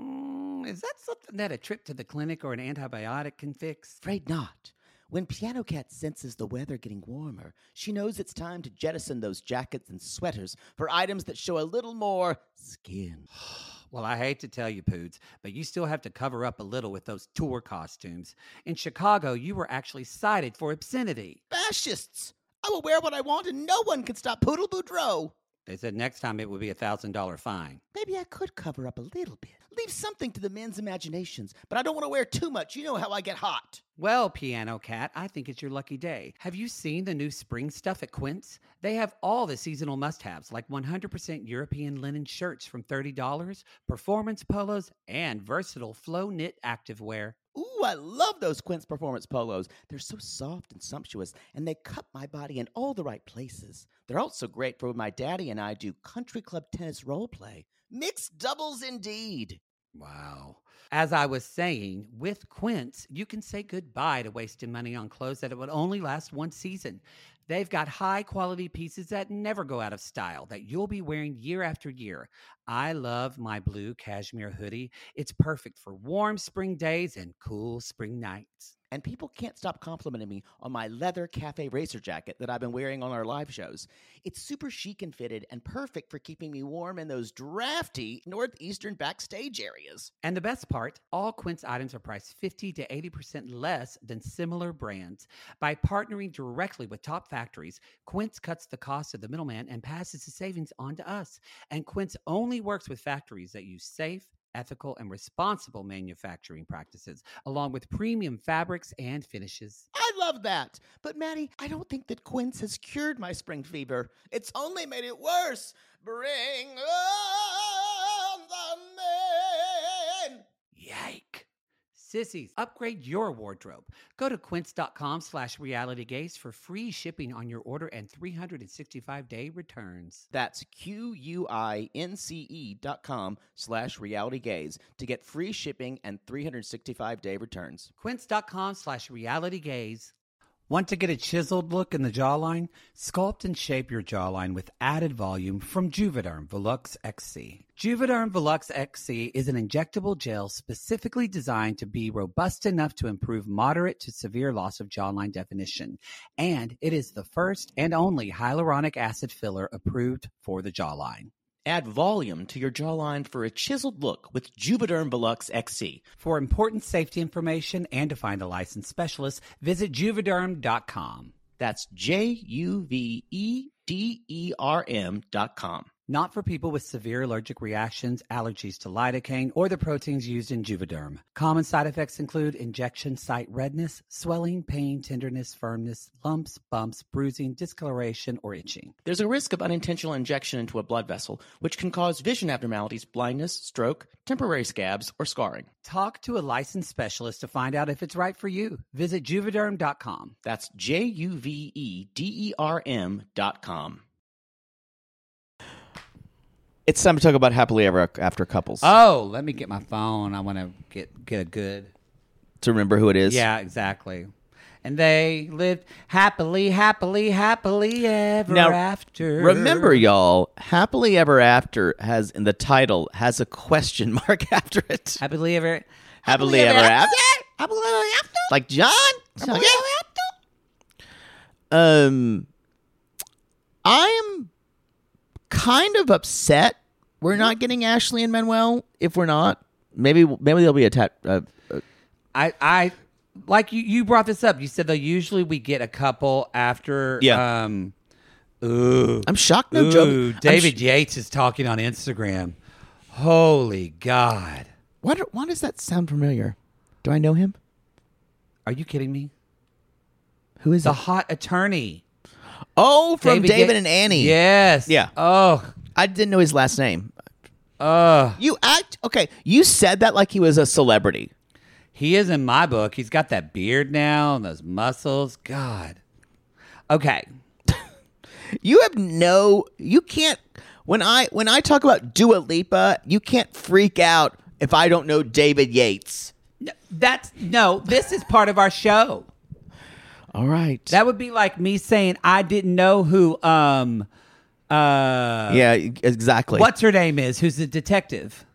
Is that something that a trip to the clinic or an antibiotic can fix? Afraid not. When Piano Cat senses the weather getting warmer, she knows it's time to jettison those jackets and sweaters for items that show a little more skin. Well, I hate to tell you, Poods, but you still have to cover up a little with those tour costumes. In Chicago, you were actually cited for obscenity. Fascists! I will wear what I want and no one can stop Poodle Boudreaux. They said next time it would be a $1,000 fine. Maybe I could cover up a little bit. Leave something to the men's imaginations, but I don't want to wear too much. You know how I get hot. Well, Piano Cat, I think it's your lucky day. Have you seen the new spring stuff at Quince? They have all the seasonal must-haves, like 100% European linen shirts from $30, performance polos, and versatile flow knit activewear. Ooh, I love those Quince Performance polos. They're so soft and sumptuous, and they cut my body in all the right places. They're also great for when my daddy and I do country club tennis role play. Mixed doubles indeed. Wow. As I was saying, with Quince, you can say goodbye to wasting money on clothes that it would only last one season. They've got high-quality pieces that never go out of style, that you'll be wearing year after year. I love my blue cashmere hoodie. It's perfect for warm spring days and cool spring nights. And people can't stop complimenting me on my leather cafe racer jacket that I've been wearing on our live shows. It's super chic and fitted and perfect for keeping me warm in those drafty northeastern backstage areas. And the best part, all Quince items are priced 50 to 80% less than similar brands. By partnering directly with top factories, Quince cuts the cost of the middleman and passes the savings on to us. And Quince only works with factories that use safe, ethical, and responsible manufacturing practices, along with premium fabrics and finishes. I love that. But Maddie, I don't think that Quince has cured my spring fever. It's only made it worse. Bring on the men. Yike. Sissies, upgrade your wardrobe. Go to quince.com/realitygaze for free shipping on your order and 365-day returns. That's QUINCE.com/realitygaze to get free shipping and 365-day returns. Quince.com/realitygaze. Want to get a chiseled look in the jawline? Sculpt and shape your jawline with added volume from Juvederm Volux XC. Juvederm Volux XC is an injectable gel specifically designed to be robust enough to improve moderate to severe loss of jawline definition. And it is the first and only hyaluronic acid filler approved for the jawline. Add volume to your jawline for a chiseled look with Juvederm Volux XC. For important safety information and to find a licensed specialist, visit Juvederm.com. That's JUVEDERM.com. Not for people with severe allergic reactions, allergies to lidocaine, or the proteins used in Juvederm. Common side effects include injection site redness, swelling, pain, tenderness, firmness, lumps, bumps, bruising, discoloration, or itching. There's a risk of unintentional injection into a blood vessel, which can cause vision abnormalities, blindness, stroke, temporary scabs, or scarring. Talk to a licensed specialist to find out if it's right for you. Visit Juvederm.com. That's JUVEDERM.com. It's time to talk about happily ever after couples. Oh, let me get my phone. I want to get a good... To remember who it is? Yeah, exactly. And they lived happily ever after. Remember, y'all, happily ever after has, in the title, has a question mark after it. Happily ever after? Happily ever after? Like John? Happily Okay. ever after? I am kind of upset we're not getting Ashley and Manuel. If we're not, maybe there'll be a I like you brought this up. You said that usually we get a couple after. Yeah. I'm shocked. No joke. David Yates is talking on Instagram. Holy God! Why does that sound familiar? Do I know him? Are you kidding me? Who is The it? hot attorney. Oh, from David Ye- and Annie. Yes. Yeah. Oh. I didn't know his last name. You said that like he was a celebrity. He is in my book. He's got that beard now and those muscles. God. Okay. You can't when I talk about Dua Lipa, you can't freak out if I don't know David Yates. This is part of our show. All right. That would be like me saying I didn't know who yeah, exactly. what's her name is, who's the detective.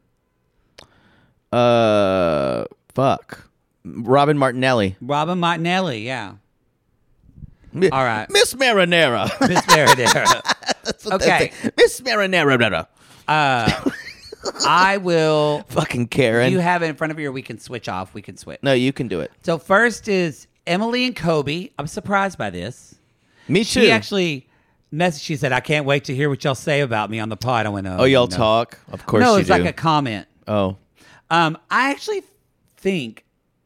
Fuck. Robin Martinelli. Robin Martinelli, yeah. All right. Miss Marinara. Miss Marinara. That's what Okay. they say. Miss Marinara. I will. Fucking Karen. You have it in front of you, or we can switch off. We can switch. No, you can do it. So first is Emily and Kobe. I'm surprised by this. Me too. She actually messaged. She said, "I can't wait to hear what y'all say about me on the pod." I went, Oh, y'all no. talk? Of course No, you it's do. like a comment. Oh. I actually think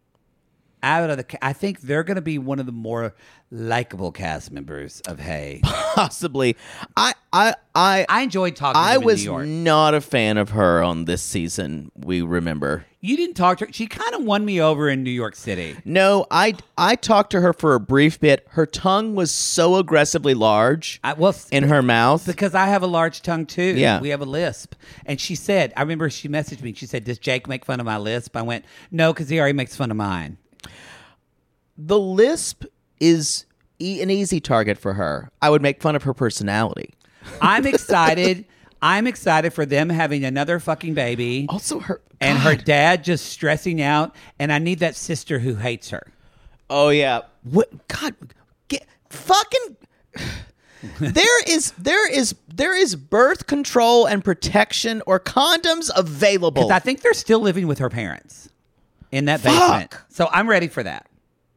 I think they're going to be one of the more likable cast members of Hey. Possibly. I enjoyed talking to I them in was New York. not a fan of her on this season, we remember. You didn't talk to her. She kind of won me over in New York City. No, I talked to her for a brief bit. Her tongue was so aggressively large in her mouth. Because I have a large tongue too. Yeah. We have a lisp. And she said, I remember she messaged me. She said, "Does Jake make fun of my lisp?" I went, "No, because he already makes fun of mine." The lisp is an easy target for her. I would make fun of her personality. I'm excited. I'm excited for them having another fucking baby. Also, her dad just stressing out. And I need that sister who hates her. Oh yeah. What? God, fucking. There is birth control and protection or condoms available. Because I think they're still living with her parents in that basement. So I'm ready for that.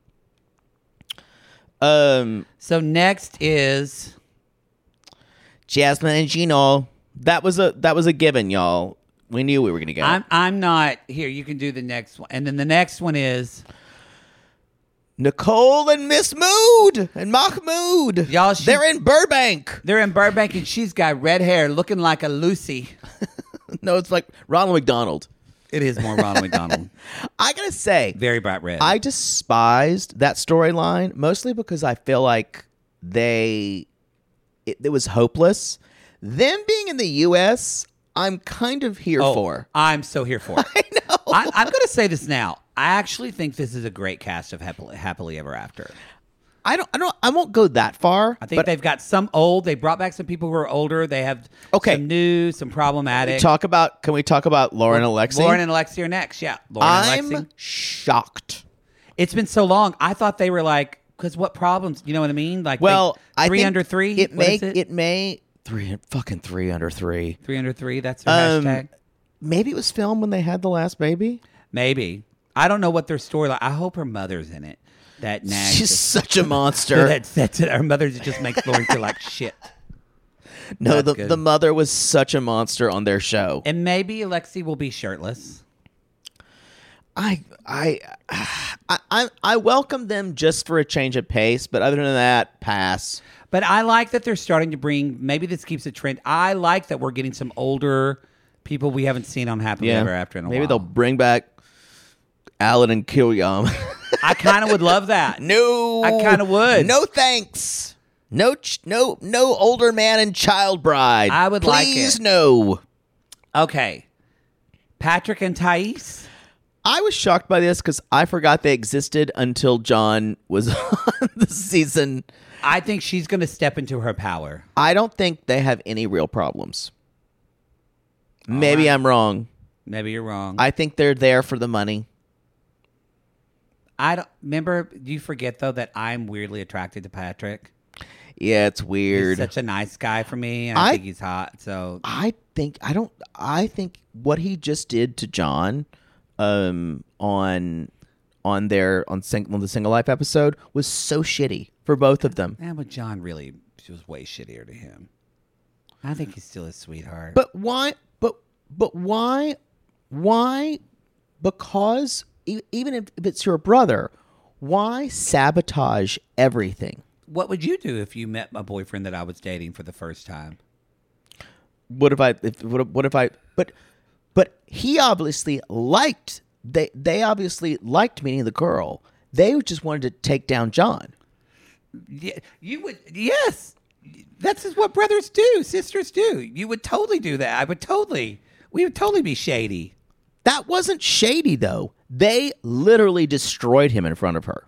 So next is Jasmine and Gino. That was a given, y'all. We knew we were gonna get it. I'm not here. You can do the next one, and then the next one is Nicole and Miss Mood and Mahmood. Y'all, they're in Burbank. They're in Burbank, and she's got red hair, looking like a Lucy. No, it's like Ronald McDonald. It is more Ronald McDonald. I gotta say, very bright red. I despised that storyline mostly because I feel like it was hopeless. Them being in the U.S., I'm kind of here for. I'm so here for. I know. I'm going to say this now. I actually think this is a great cast of Happily Ever After. I won't go that far. I think they've got some old. They brought back some people who are older. They have some new, some problematic. Can we talk about Lauren and Alexi? Lauren and Alexi are next. Yeah, Lauren and Alexi. I'm shocked. It's been so long. I thought they were like, because what problems? You know what I mean? Like, I 3 think under 3. It may 3 under 3. 3 under 3. That's their hashtag. Maybe it was filmed when they had the last baby. Maybe. I don't know what their story. I hope her mother's in it. That nag. She's such a monster. That's it. Her mother just makes Lauren feel like shit. No, the mother was such a monster on their show. And maybe Alexi will be shirtless. I welcome them just for a change of pace, but other than that, pass. But I like that they're starting to bring. Maybe this keeps a trend. I like that we're getting some older people we haven't seen on Happily Ever After in a while. Maybe they'll bring back Alan and Kilyam. I kind of would love that. No, I kind of would. No thanks. No older man and child bride. I would like it. Please, no. Okay, Patrick and Thais. I was shocked by this because I forgot they existed until John was on the season. I think she's going to step into her power. I don't think they have any real problems. Maybe I'm wrong. Maybe you're wrong. I think they're there for the money. I don't remember. Do you forget though that I'm weirdly attracted to Patrick? Yeah, it's weird. He's such a nice guy for me, and I think he's hot. So I think what he just did to John, on the Single Life episode was so shitty for both of them. Yeah, but John really was way shittier to him. I think he's still a sweetheart. But why? But why? Why? Because even if it's your brother, Why sabotage everything? What would you do if you met my boyfriend that I was dating for the first time? What if I? But he obviously liked. They obviously liked meeting the girl. They just wanted to take down John. Yeah, you would. Yes, that's just what brothers do, sisters do. You would totally do that. We would totally be shady. That wasn't shady though. They literally destroyed him in front of her.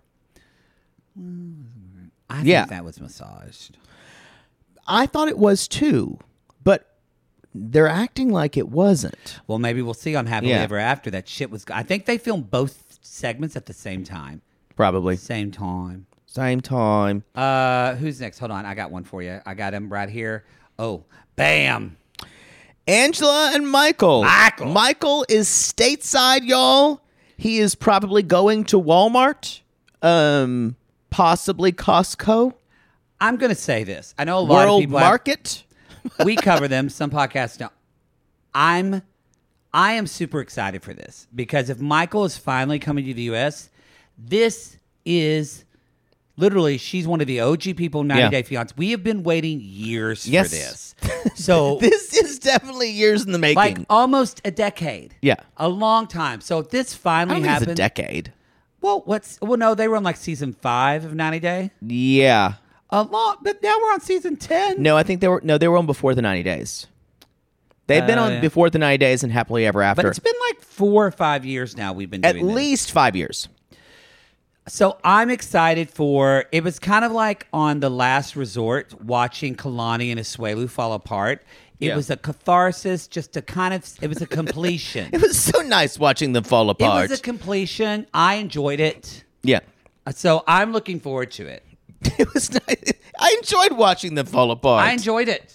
I think that was massaged. I thought it was too, but they're acting like it wasn't. Well, maybe we'll see on Happily Ever After. That shit was. I think they filmed both segments at the same time. Probably. Same time. Who's next? Hold on. I got one for you. I got him right here. Oh, bam. Angela and Michael. Michael is stateside, y'all. He is probably going to Walmart, possibly Costco. I'm going to say this. I know a lot of people. World Market. We cover them. Some podcasts don't. I am super excited for this because if Michael is finally coming to the U.S., this is literally, she's one of the OG people in 90 Day Fiancé. We have been waiting years for this. So this is definitely years in the making. Like almost a decade. Yeah. A long time. So if this finally happens. It's a decade. Well, no, they were on like season 5 of 90 Day. Yeah. But now we're on season 10. No, I think they were on before the 90 days. They've been on before the 90 days and Happily Ever After. But it's been like 4 or 5 years now we've been doing At least 5 years. So I'm excited for, it was kind of like on The Last Resort, watching Kalani and Asuelu fall apart. It was a catharsis, it was a completion. It was so nice watching them fall apart. It was a completion. I enjoyed it. Yeah. So I'm looking forward to it. It was nice. I enjoyed watching them fall apart. I enjoyed it.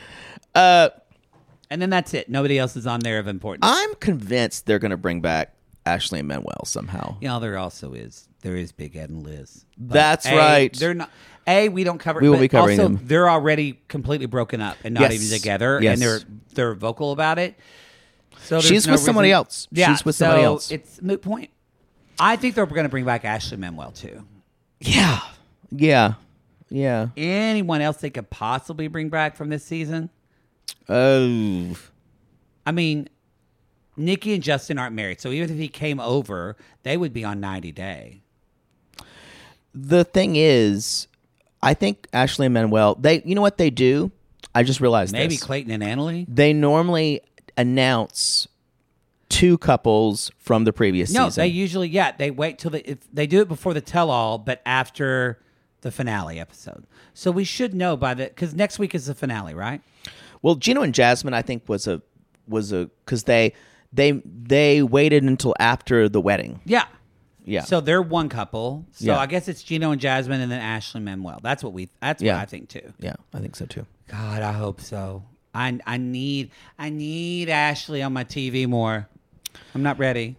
And then that's it. Nobody else is on there of importance. I'm convinced they're going to bring back Ashley and Manuel somehow. There also is. There is Big Ed and Liz. But that's right. They're not. We don't cover. We will be covering also, them. They're already completely broken up and not even together, Yes. and they're vocal about it. So she's with somebody else. Yeah, she's with somebody else. It's a moot point. I think they're going to bring back Ashley and Manuel too. Yeah. Anyone else they could possibly bring back from this season? Oh. I mean, Nikki and Justin aren't married, so even if he came over, they would be on 90 Day. The thing is, I think Ashley and Manuel, you know what they do? I just realized Maybe this. Clayton and Annalie? They normally announce 2 couples from the previous season. No, they usually, they wait till they do it before the tell-all, but after the finale episode. So we should know because next week is the finale, right? Well, Gino and Jasmine, I think, was because they waited until after the wedding. Yeah. Yeah. So they're one couple. So I guess it's Gino and Jasmine and then Ashley and Manuel. That's what I think too. Yeah, I think so too. God, I hope so. I need Ashley on my TV more. I'm not ready.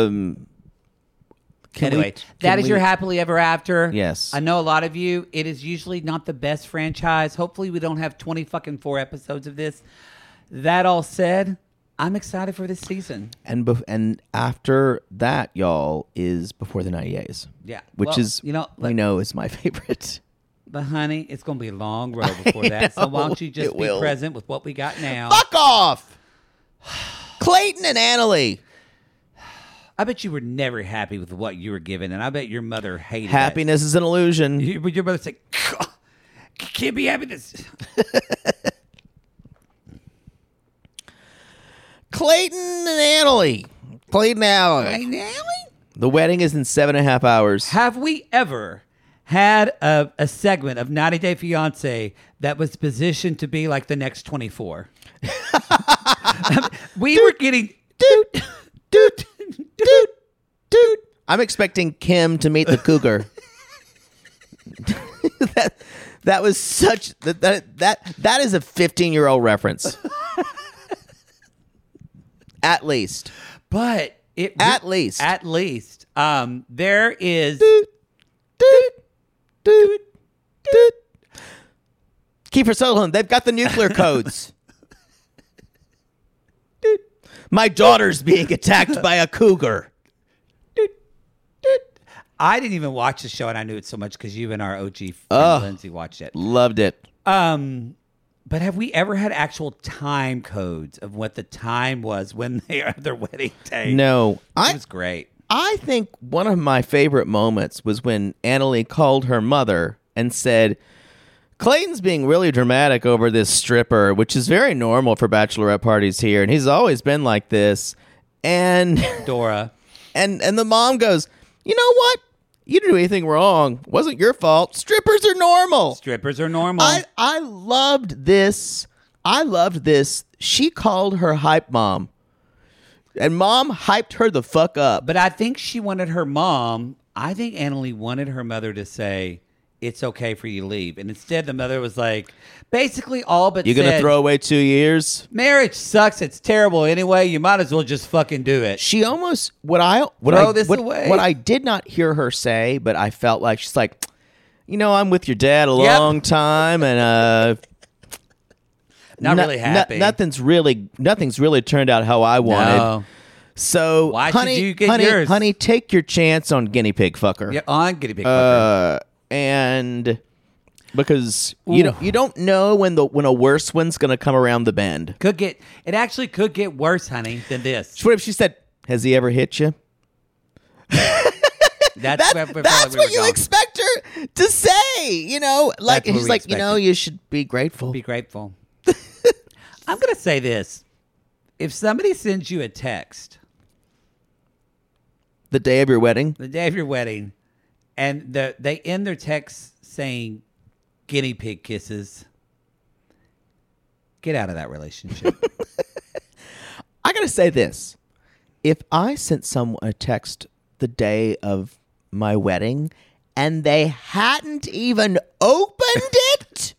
Anyway, that is your Happily Ever After. Yes. I know a lot of you, it is usually not the best franchise. Hopefully we don't have 4 episodes of this. That all said, I'm excited for this season. And after that, y'all, is Before the 90 Days. Yeah. Which we know is my favorite. But honey, it's going to be a long road before that. So why don't you just be present with what we got now? Fuck off! Clayton and Annalie. I bet you were never happy with what you were given, and I bet your mother hated Happiness is an illusion. Your mother said, can't be having this. Clayton and Annalie. Clayton and Annalie. The wedding is in 7.5 hours. Have we ever had a segment of 90 Day Fiancé that was positioned to be like the next 24? We were getting... Dude. I'm expecting Kim to meet the cougar. that was such that is a 15-year-old reference. At least. But at least. There is Kiefer Sutherland, they've got the nuclear codes. My daughter's being attacked by a cougar. I didn't even watch the show, and I knew it so much because you and our OG friend Lindsay watched it. Loved it. But have we ever had actual time codes of what the time was when they had their wedding day? No. It was great. I think one of my favorite moments was when Annalie called her mother and said, Clayton's being really dramatic over this stripper, which is very normal for bachelorette parties here, and he's always been like this. And Dora. And the mom goes, you know what? You didn't do anything wrong. It wasn't your fault. Strippers are normal. Strippers are normal. I loved this. I loved this. She called her hype mom. And mom hyped her the fuck up. But I think she wanted her mom, I think Annalie wanted her mother to say, it's okay for you to leave. And instead the mother was like, basically all but You're going to throw away 2 years? Marriage sucks. It's terrible anyway. You might as well just fucking do it. She almost, Throw this away. What I did not hear her say, but I felt like she's like, you know, I'm with your dad a long time, and not really happy. Nothing's really turned out how I wanted. No. So, Why should you get yours? Honey, take your chance on guinea pig fucker. Yeah, on guinea pig fucker. And because you don't know when a worse one's gonna come around the bend. It actually could get worse, honey, than this. What if she said, "Has he ever hit you?" That's what you expect her to say. You know, like he's like, you know, you should be grateful. Be grateful. I'm gonna say this: if somebody sends you a text the day of your wedding, and they end their text saying guinea pig kisses, get out of that relationship. I gotta say this. If I sent someone a text the day of my wedding and they hadn't even opened it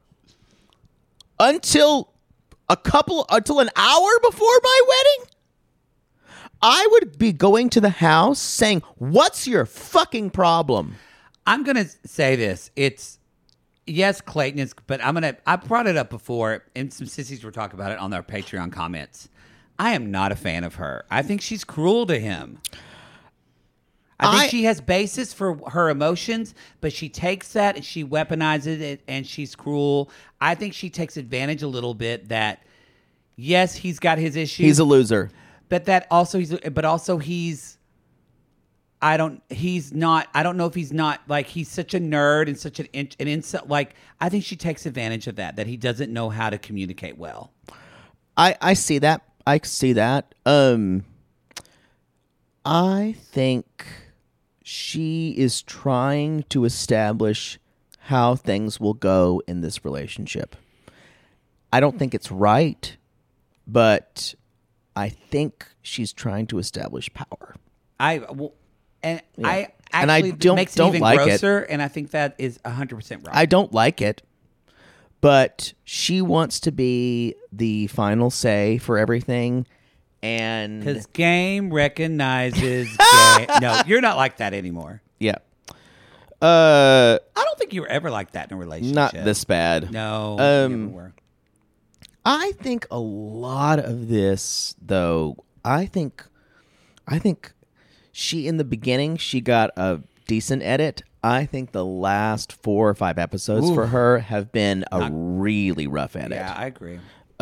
until an hour before my wedding, I would be going to the house saying, what's your fucking problem? I'm going to say this. Yes, Clayton is, but I brought it up before, and some sissies were talking about it on their Patreon comments. I am not a fan of her. I think she's cruel to him. I think she has basis for her emotions, but she takes that and she weaponizes it, and she's cruel. I think she takes advantage a little bit that, yes, he's got his issues. He's a loser. But I don't know if he's not, like, he's such a nerd and such an insult. Like, I think she takes advantage of that he doesn't know how to communicate well. I see that. I think she is trying to establish how things will go in this relationship. I don't think it's right, but I think she's trying to establish power. I don't makes it even like grosser, and I think that is 100% right. I don't like it, but she wants to be the final say for everything, and because game recognizes game. No, you're not like that anymore. Yeah. I don't think you were ever like that in a relationship. Not this bad. No, you never were. I think a lot of this, though, I think she, in the beginning, she got a decent edit. I think the last 4 or 5 episodes for her have been a really rough edit. Yeah, I agree.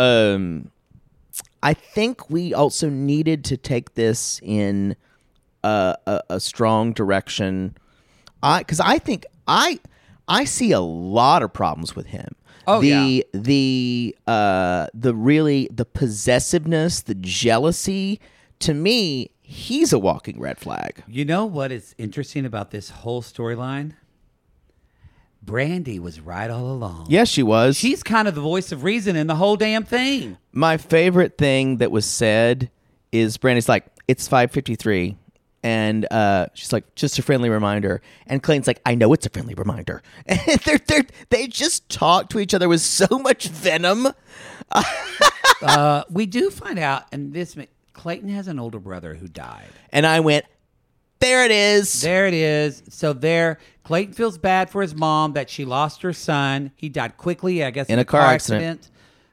I think we also needed to take this in a strong direction. Because I think I see a lot of problems with him. Oh, the possessiveness, the jealousy. To me, he's a walking red flag. You know what is interesting about this whole storyline? Brandy was right all along. Yes, she was. She's kind of the voice of reason in the whole damn thing. My favorite thing that was said is Brandy's like, it's 5:53. And she's like, just a friendly reminder. And Clayton's like, I know it's a friendly reminder. And they just talk to each other with so much venom. We do find out, and Clayton has an older brother who died. And I went, there it is. There it is. So Clayton feels bad for his mom that she lost her son. He died quickly, I guess, in a car accident.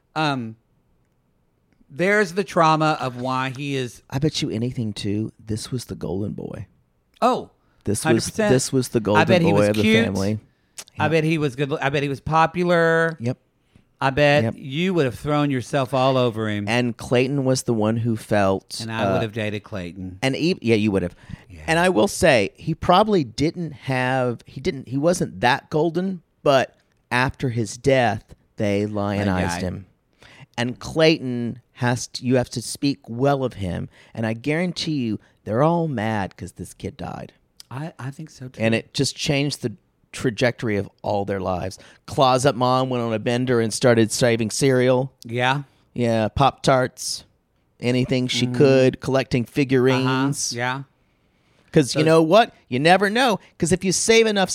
There's the trauma of why he is. I bet you anything, too. This was the golden boy. Oh, This was 100%. this was the golden I bet he boy was of the cute. family. I bet he was good. I bet he was popular. Yep. I bet Yep. you would have thrown yourself all over him. And Clayton was the one who felt. And I would have dated Clayton. And yeah, you would have. Yeah. And I will say, he probably didn't have. He wasn't that golden, but after his death, they lionized him. And Clayton you have to speak well of him. And I guarantee you, they're all mad because this kid died. I think so too. And it just changed the trajectory of all their lives. Closet Mom went on a bender and started saving cereal. Yeah. Yeah, Pop-Tarts, anything she could, collecting figurines. Yeah. Because you know what? You never know. Because if you save enough,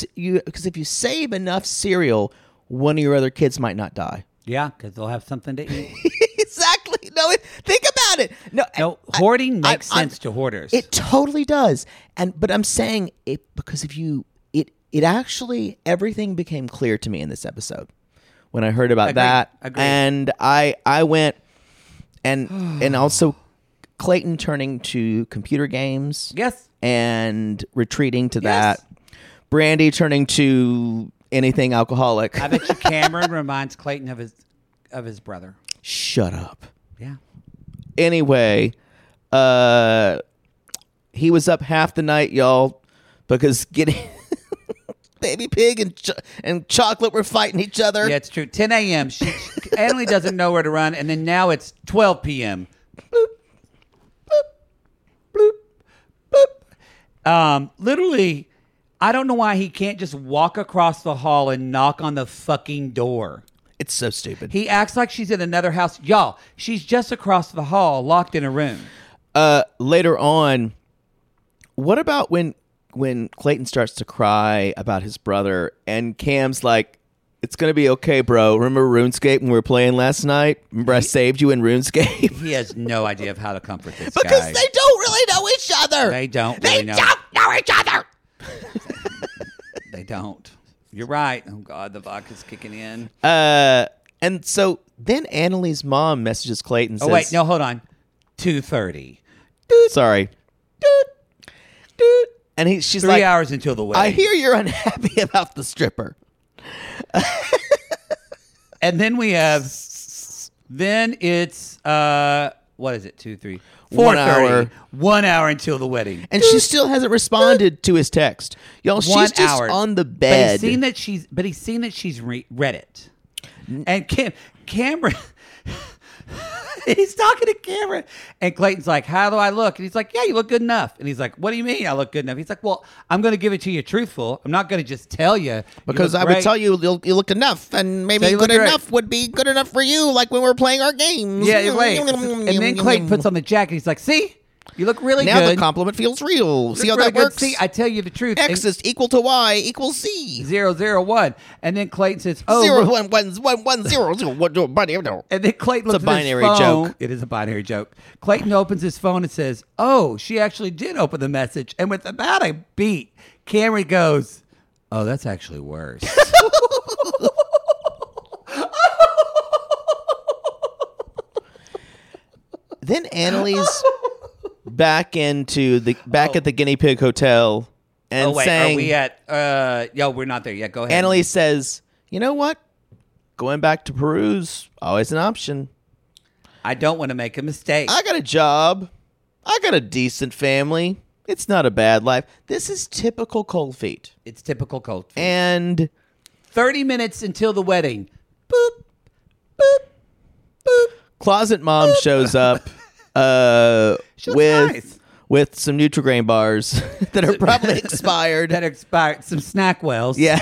cereal, one of your other kids might not die. Yeah, because they'll have something to eat. Exactly. No, think about it. No, hoarding makes sense to hoarders. It totally does. But I'm saying it because it actually, everything became clear to me in this episode when I heard about that. Agreed. And I went and also Clayton turning to computer games. Yes. And retreating to that. Brandy turning to anything alcoholic. I bet you Cameron reminds Clayton of his brother. Shut up. Yeah. Anyway, he was up half the night, y'all, because getting Baby Pig and Chocolate were fighting each other. Yeah, it's true. 10 a.m. Annalie doesn't know where to run, and then now it's 12 p.m. Bloop, bloop, bloop, bloop. Literally, I don't know why he can't just walk across the hall and knock on the fucking door. It's so stupid. He acts like she's in another house. Y'all, she's just across the hall, locked in a room. Later on, what about when Clayton starts to cry about his brother and Cam's like, it's going to be okay, bro. Remember RuneScape when we were playing last night? Remember I saved you in RuneScape? He has no idea of how to comfort this because guy. they don't really know each other. They don't They really know. don't know each other. They don't. You're right. Oh, God, the vodka's kicking in. And so then Annalie's mom messages Clayton and says... Oh, wait. No, hold on. 2:30. Sorry. And she's 3 like... hours until the wedding. I hear you're unhappy about the stripper. And then we have... Then it's... what is it? 2, 3, 4:30. 1 hour. 1 hour until the wedding. And she still hasn't responded to his text. Y'all, she's 1 just hour. on the But bed. he's seen that she's read it. And Cameron... He's talking to Cameron. And Clayton's like, how do I look? And he's like, yeah, you look good enough. And he's like, what do you mean I look good enough? He's like, well, I'm going to give it to you truthful. I'm not going to just tell you. Because I would tell you you looked enough, and maybe you good look great. enough would be good enough for you, like when we were playing our games. Yeah, right. And then Clayton puts on the jacket. He's like, see? You look really now good. the compliment feels real. See how really that good. works? See, I tell you the truth. X is equal to Y equals C. 001. And then Clayton says, oh. 0 look. 1 1 1 0 0 1 1. And then Clayton looks It's a at his binary phone. joke. It is a binary joke. Clayton opens his phone and says, oh, she actually did open the message. And with about a beat, Cameron goes, oh, that's actually worse. Then Annalie's back at the Guinea Pig Hotel and saying, are we at, we're not there yet. Go ahead. Annalie says, you know what? Going back to Peru's always an option. I don't want to make a mistake. I got a job. I got a decent family. It's not a bad life. This is typical Cold Feet. It's typical Cold Feet. And 30 minutes until the wedding. Boop, boop, boop. Closet Mom shows up with some Nutri-Grain bars that are probably expired. That expired. Some snack wells. Yeah.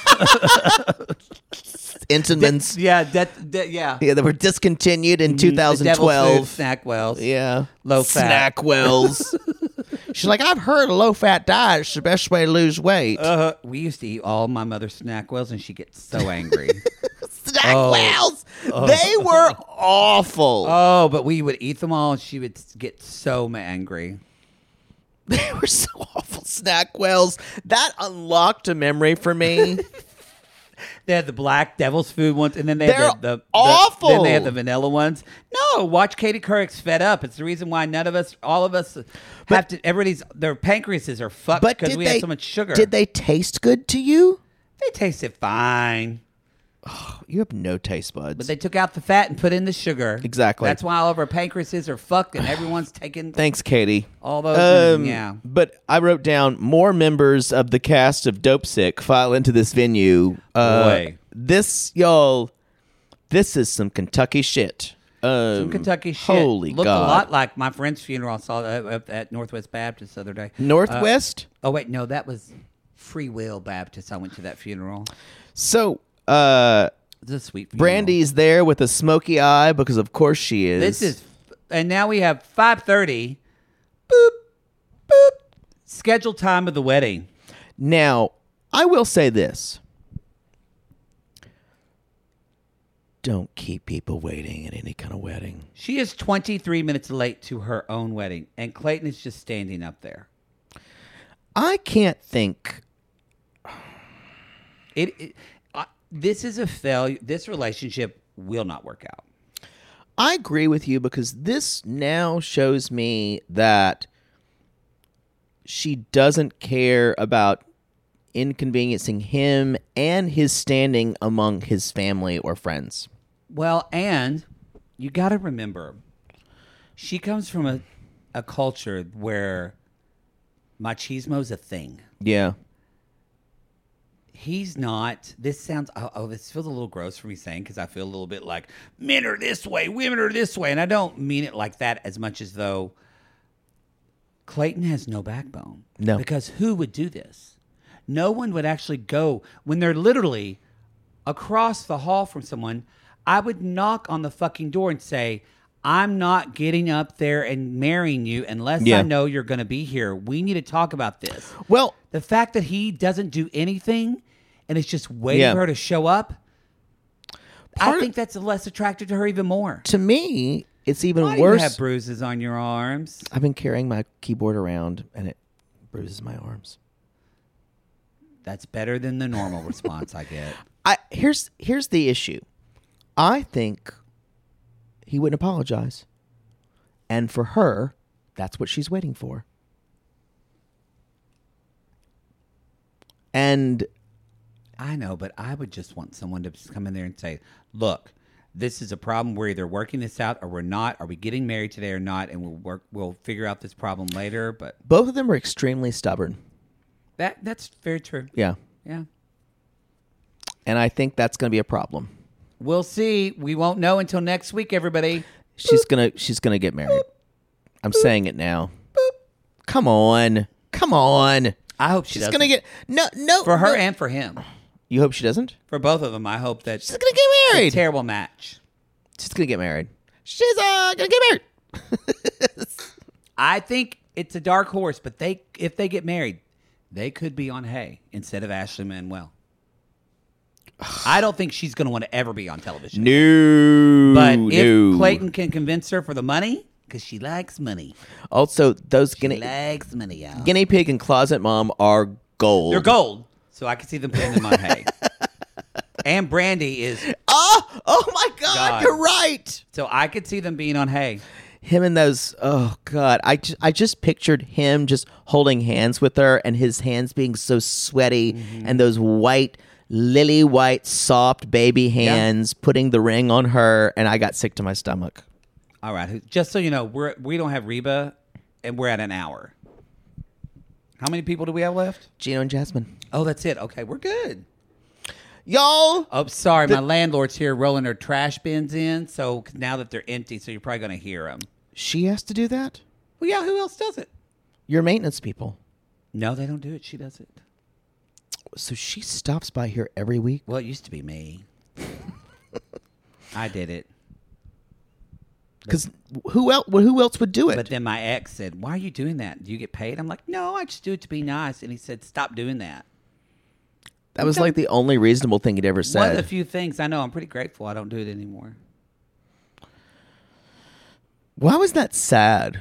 Intiments. Yeah, Yeah, they were discontinued in 2012. The Devil's Food snack wells. Yeah. Low fat. Snack wells. She's like, I've heard a low-fat diet's the best way to lose weight. We used to eat all my mother's snack wells, and she gets so angry. Snack wells. They were awful. Oh, but we would eat them all, and she would get so angry. They were so awful. Snack wells. That unlocked a memory for me. They had the black devil's food ones, and then they They're had the awful. Then they had the vanilla ones. No, watch Katie Couric's Fed Up. It's the reason why all of us have to. Their pancreases are fucked because we have so much sugar. Did they taste good to you? They tasted fine. You have no taste buds. But they took out the fat and put in the sugar. Exactly. That's why all of our pancreases are fucked and everyone's taking Thanks, Katie. all those. Yeah. But I wrote down more members of the cast of Dope Sick file into this venue. Boy. This is some Kentucky shit. Some Kentucky shit. Holy Looked God. a lot like my friend's funeral I saw at Northwest Baptist the other day. Northwest? Oh, wait. No, that was Free Will Baptist. I went to that funeral. So, It was a sweet funeral. Brandy's there with a smoky eye because of course she is. And now we have 5:30. Boop, boop. Scheduled time of the wedding. Now, I will say this. Don't keep people waiting at any kind of wedding. She is 23 minutes late to her own wedding, and Clayton is just standing up there. I can't think. This is a failure. This relationship will not work out. I agree with you because this now shows me that she doesn't care about inconveniencing him and his standing among his family or friends. Well, and you got to remember, she comes from a culture where machismo's a thing. Yeah. He's not. This sounds. This feels a little gross for me saying because I feel a little bit like men are this way, women are this way, and I don't mean it like that as much as though Clayton has no backbone. No, because who would do this? No one would actually go when they're literally across the hall from someone. I would knock on the fucking door and say, I'm not getting up there and marrying you unless I know you're going to be here. We need to talk about this. Well, the fact that he doesn't do anything and is just waiting for her to show up, I think that's less attractive to her even more. To me, it's even Why worse. Do you have bruises on your arms? I've been carrying my keyboard around and it bruises my arms. That's better than the normal response I get. Here's the issue. I think he wouldn't apologize. And for her, that's what she's waiting for. And I know, but I would just want someone to just come in there and say, look, this is a problem. We're either working this out or we're not. Are we getting married today or not? And we'll figure out this problem later. But both of them are extremely stubborn. That's very true. Yeah. Yeah. And I think that's going to be a problem. We'll see. We won't know until next week, everybody. She's gonna get married. I'm saying it now. Come on. I hope she's gonna get no for her and for him. You hope she doesn't? For both of them, I hope that she's gonna get married. It's a terrible match. She's gonna get married. She's gonna get married. I think it's a dark horse, but if they get married, they could be on Hay instead of Ashley Manuel. I don't think she's going to want to ever be on television. No. But if Clayton can convince her for the money, because she likes money. Also, those likes money, y'all. Guinea Pig and Closet Mom are gold. They're gold. So I can see them putting them on Hay. And Brandy is. Oh my God, you're right. So I could see them being on Hay. Him and those, oh God, I just pictured him just holding hands with her and his hands being so sweaty and those lily white, soft baby hands putting the ring on her, and I got sick to my stomach. All right. Just so you know, we don't have Reba, and we're at an hour. How many people do we have left? Gino and Jasmine. Oh, that's it. Okay, we're good. Y'all. Oh, sorry. My landlord's here rolling her trash bins in, so now that they're empty, so you're probably going to hear them. She has to do that? Well, yeah, who else does it? Your maintenance people. No, they don't do it. She does it. So she stops by here every week? Well, it used to be me. I did it. Because who else would do it? But then my ex said, why are you doing that? Do you get paid? I'm like, no, I just do it to be nice. And he said, stop doing that. That was like the only reasonable thing he'd ever said. One of the few things. I know. I'm pretty grateful I don't do it anymore. Why was that sad?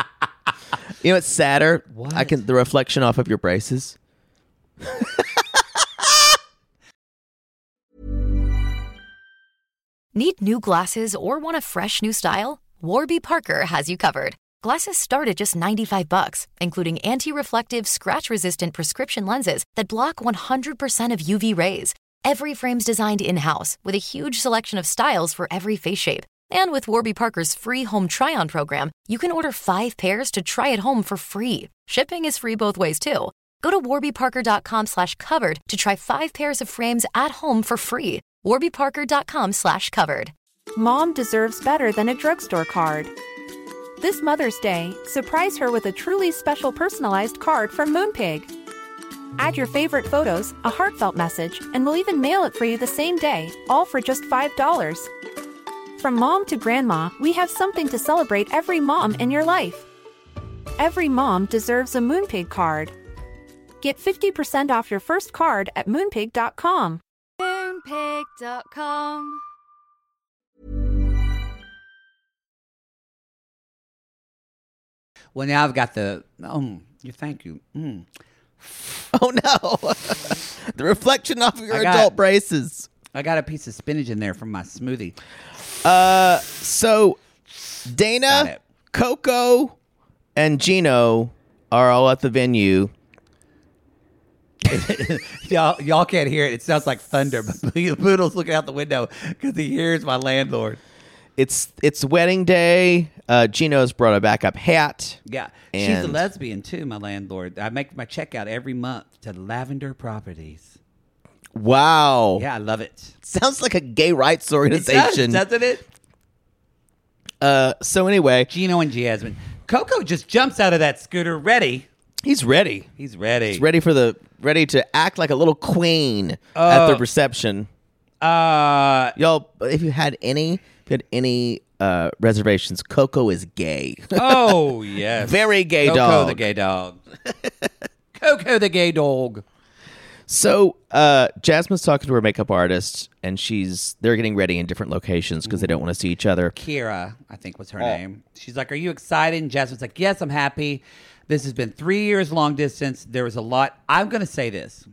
You know what's sadder? What? The reflection off of your braces. Need new glasses or want a fresh new style? Warby Parker has you covered. Glasses start at just $95, including anti-reflective, scratch-resistant prescription lenses that block 100% of UV rays. Every frame's designed in-house with a huge selection of styles for every face shape. And with Warby Parker's free home try-on program, you can order 5 pairs to try at home for free. Shipping is free both ways, too. Go to warbyparker.com/covered to try 5 pairs of frames at home for free. warbyparker.com/covered. Mom deserves better than a drugstore card. This Mother's Day, surprise her with a truly special personalized card from Moonpig. Add your favorite photos, a heartfelt message, and we'll even mail it for you the same day, all for just $5. From mom to grandma, we have something to celebrate every mom in your life. Every mom deserves a Moonpig card. Get 50% off your first card at moonpig.com. Moonpig.com. Well, now I've got the... thank you. Oh, no. The reflection off of your adult braces. I got a piece of spinach in there from my smoothie. So Dana, Coco, and Gino are all at the venue. Y'all can't hear it. It sounds like thunder, but Poodle's looking out the window because he hears my landlord. It's wedding day. Gino's brought a backup hat. Yeah, she's a lesbian too, my landlord. I make my check out every month to Lavender Properties. Wow. Yeah, I love it. Sounds like a gay rights organization. It does, doesn't it? So anyway. Gino and Jasmine. Coco just jumps out of that scooter ready. He's ready. He's ready. He's ready to act like a little queen at the reception. Y'all, if you had any reservations, Coco is gay. Oh, yes. Very gay Coco dog. Coco the gay dog. Coco the gay dog. So Jasmine's talking to her makeup artist, and they're getting ready in different locations because they don't want to see each other. Kira, I think was her name. She's like, "Are you excited?" And Jasmine's like, "Yes, I'm happy. This has been 3 years long distance. There was a lot." I'm going to say this.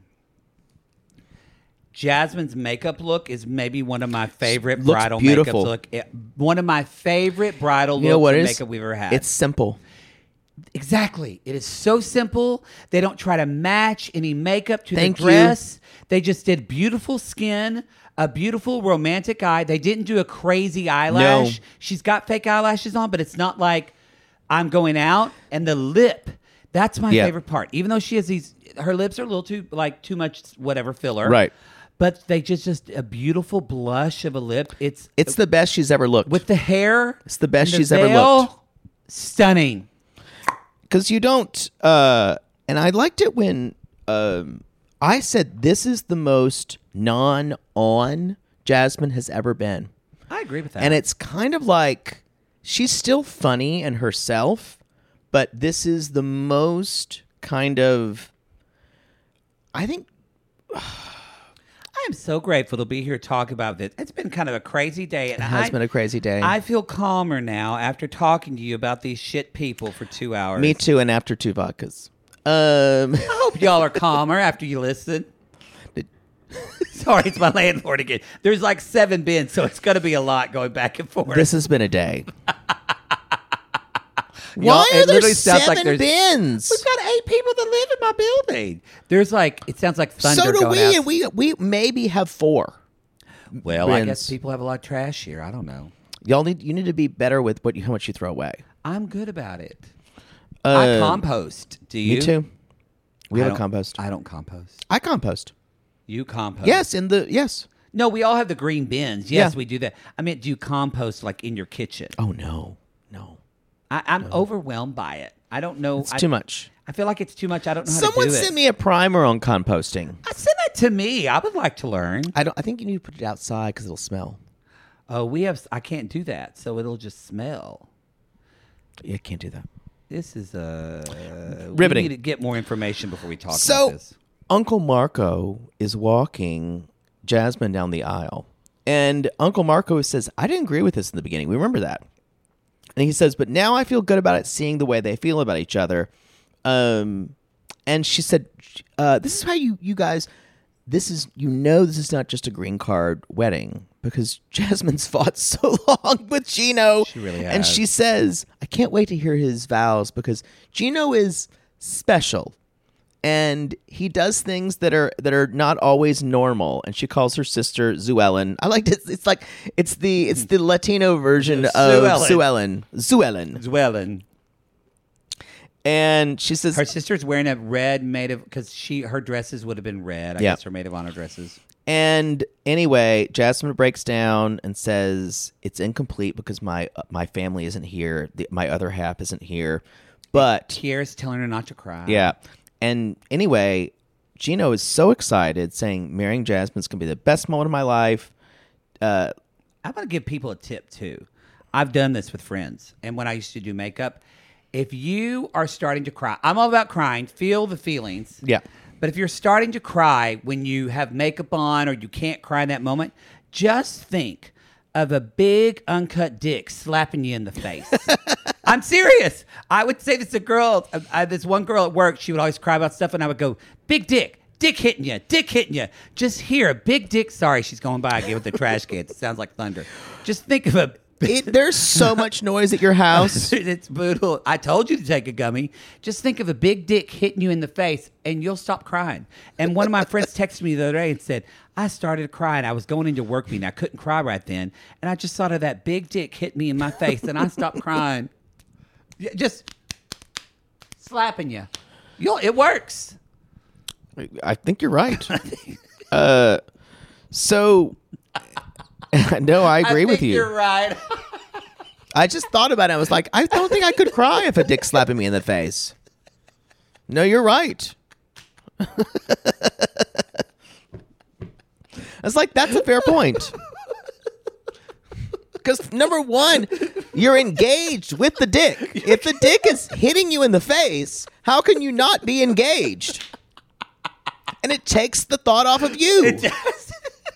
Jasmine's makeup look is maybe one of my favorite bridal beautiful. makeup look. One of my favorite bridal looks of makeup we've ever had. It's simple. Exactly. It is so simple. They don't try to match any makeup to the dress. They just did beautiful skin, a beautiful romantic eye. They didn't do a crazy eyelash. No. She's got fake eyelashes on, but it's not like I'm going out. And the lip, that's my favorite part. Even though she has her lips are a little too much whatever filler. Right. But they just a beautiful blush of a lip. It's the best she's ever looked. With the hair. It's the best she's ever looked. Stunning. Because you don't, and I liked it when I said this is the most non-on Jasmine has ever been. I agree with that. And it's kind of like she's still funny and herself, but this is the most kind of, I think. I am so grateful to be here to talk about this. It's been kind of a crazy day. And it has been a crazy day. I feel calmer now after talking to you about these shit people for 2 hours. Me too, and after 2 vodkas. I hope y'all are calmer after you listen. Sorry, it's my landlord again. There's like 7 bins, so it's going to be a lot going back and forth. This has been a day. Why are there 7 bins? We've got 8 people that live in my building. There's it sounds like thunder. So do going we, out. and we maybe have 4. Well, bins. I guess people have a lot of trash here. I don't know. You need to be better with how much you throw away. I'm good about it. I compost. Do you? Me too. We have a compost. I don't compost. I compost. You compost? Yes, yes. No, we all have the green bins. Yes, Yeah. we do that. I mean, do you compost in your kitchen? Oh no. I'm overwhelmed by it. I don't know. It's too much. I feel like it's too much. I don't know how Someone to do it. sent me a primer on composting. Send that to me. I would like to learn. I think you need to put it outside because it'll smell. Oh, I can't do that, so it'll just smell. Yeah, can't do that. This is riveting. We need to get more information before we talk about this. Uncle Marco is walking Jasmine down the aisle, and Uncle Marco says, "I didn't agree with this in the beginning. We remember that." And he says, "But now I feel good about it, seeing the way they feel about each other." And she said, "This is how you guys. This is not just a green card wedding. because Jasmine's fought so long with Gino. She really has. And she says, I can't wait to hear his vows because Gino is special. And he does things that are not always normal. And she calls her sister Zuellen. I like it. It's the Latino version of Zuellen. And she says her sister's wearing a red maid of because her dresses would have been red. I guess her maid of honor dresses. And anyway, Jasmine breaks down and says it's incomplete because my family isn't here. My other half isn't here. But Tierra's telling her not to cry. Yeah. And anyway, Gino is so excited, saying marrying Jasmine's going to be the best moment of my life. I'm going to give people a tip, too. I've done this with friends. And when I used to do makeup, if you are starting to cry, I'm all about crying, feel the feelings. Yeah. But if you're starting to cry when you have makeup on or you can't cry in that moment, just think of a big uncut dick slapping you in the face. I'm serious. I would say this to girls. This one girl at work, she would always cry about stuff, and I would go, big dick hitting you, dick hitting you. Just hear a big dick. Sorry, she's going by. I gave it the trash can. It sounds like thunder. Just think of a there's so much noise at your house. It's brutal. I told you to take a gummy. Just think of a big dick hitting you in the face, and you'll stop crying. And one of my friends texted me the other day and said, I started crying. I was going into work meeting. I couldn't cry right then. And I just thought of that big dick hit me in my face, and I stopped crying. Just slapping you. It works. I think you're right. So, no, I agree with you. You're right. I just thought about it. I was like, I don't think I could cry if a dick slapping me in the face. No, you're right. I was like, that's a fair point. Because number one, you're engaged with the dick. If the dick is hitting you in the face, how can you not be engaged? And it takes the thought off of you. It does.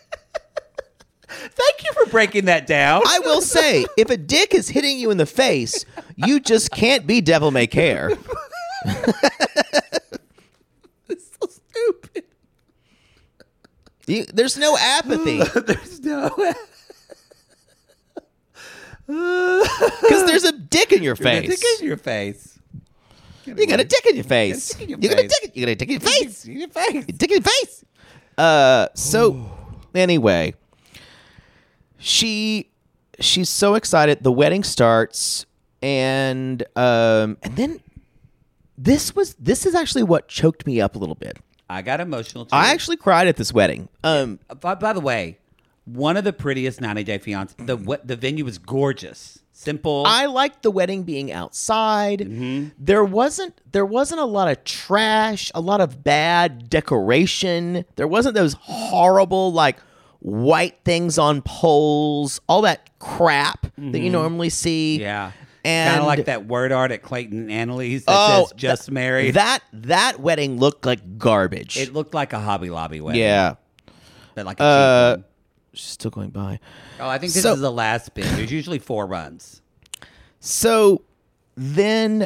Thank you for breaking that down. I will say, if a dick is hitting you in the face, you just can't be devil may care. It's so stupid. There's no apathy. There's no because there's a dick in your face. Dick in your face. You got a dick in your face. You got a dick in your face. Dick in your face. So anyway, she's so excited. The wedding starts, and then this is actually what choked me up a little bit. I got emotional too. I actually cried at this wedding. By the way, one of the prettiest 90 Day Fiancé. The venue was gorgeous. Simple. I liked the wedding being outside. Mm-hmm. There wasn't a lot of trash, a lot of bad decoration. There wasn't those horrible like white things on poles, all that crap that you normally see. Yeah. And kind of like that word art at Clayton Annalise that says just married. That wedding looked like garbage. It looked like a Hobby Lobby wedding. Yeah. But like a cheap one. She's still going by. Oh, I think this is the last spin. There's usually 4 runs. So then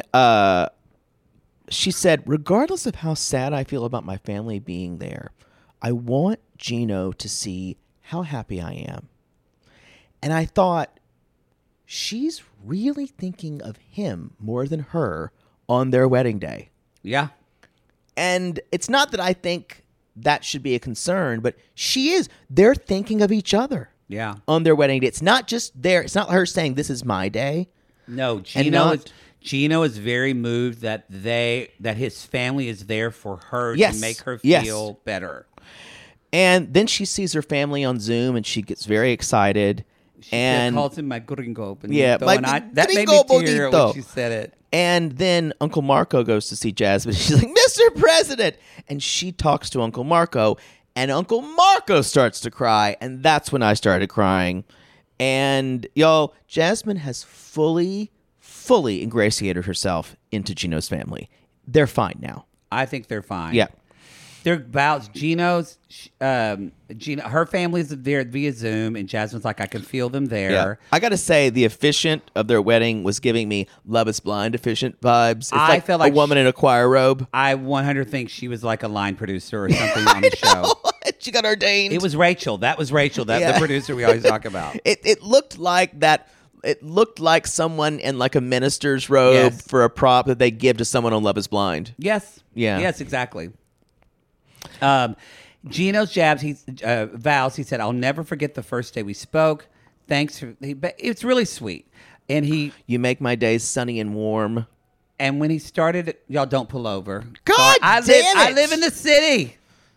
she said, regardless of how sad I feel about my family being there, I want Gino to see how happy I am. And I thought, she's really thinking of him more than her on their wedding day. Yeah. And it's not that I think that should be a concern, but she is. They're thinking of each other. Yeah. On their wedding day. It's not just there. It's not her saying this is my day. No, Gino is very moved that his family is there for her to make her feel better. And then she sees her family on Zoom and she gets very excited. She calls him my gringo. Yeah, that made me tear when she said it. And then Uncle Marco goes to see Jasmine. She's like, Mr. President! And she talks to Uncle Marco, and Uncle Marco starts to cry, and that's when I started crying. And, y'all, Jasmine has fully ingratiated herself into Gino's family. They're fine now. I think they're fine. Yeah. They're about Gino, her family's there via Zoom, and Jasmine's like, I can feel them there. Yeah. I got to say, the officiant of their wedding was giving me Love is Blind officiant vibes. It's felt like a woman in a choir robe. I 100 think she was like a line producer or something on the show. she got ordained. It was Rachel. That was Rachel. The producer we always talk about. It looked like that. It looked like someone in like a minister's robe for a prop that they give to someone on Love Is Blind. Yes. Yeah. Yes, exactly. Gino's jabs. He vows. He said, "I'll never forget the first day we spoke. Thanks for." It's really sweet, and you make my days sunny and warm. And when he started, y'all don't pull over. God damn it! I live in the city.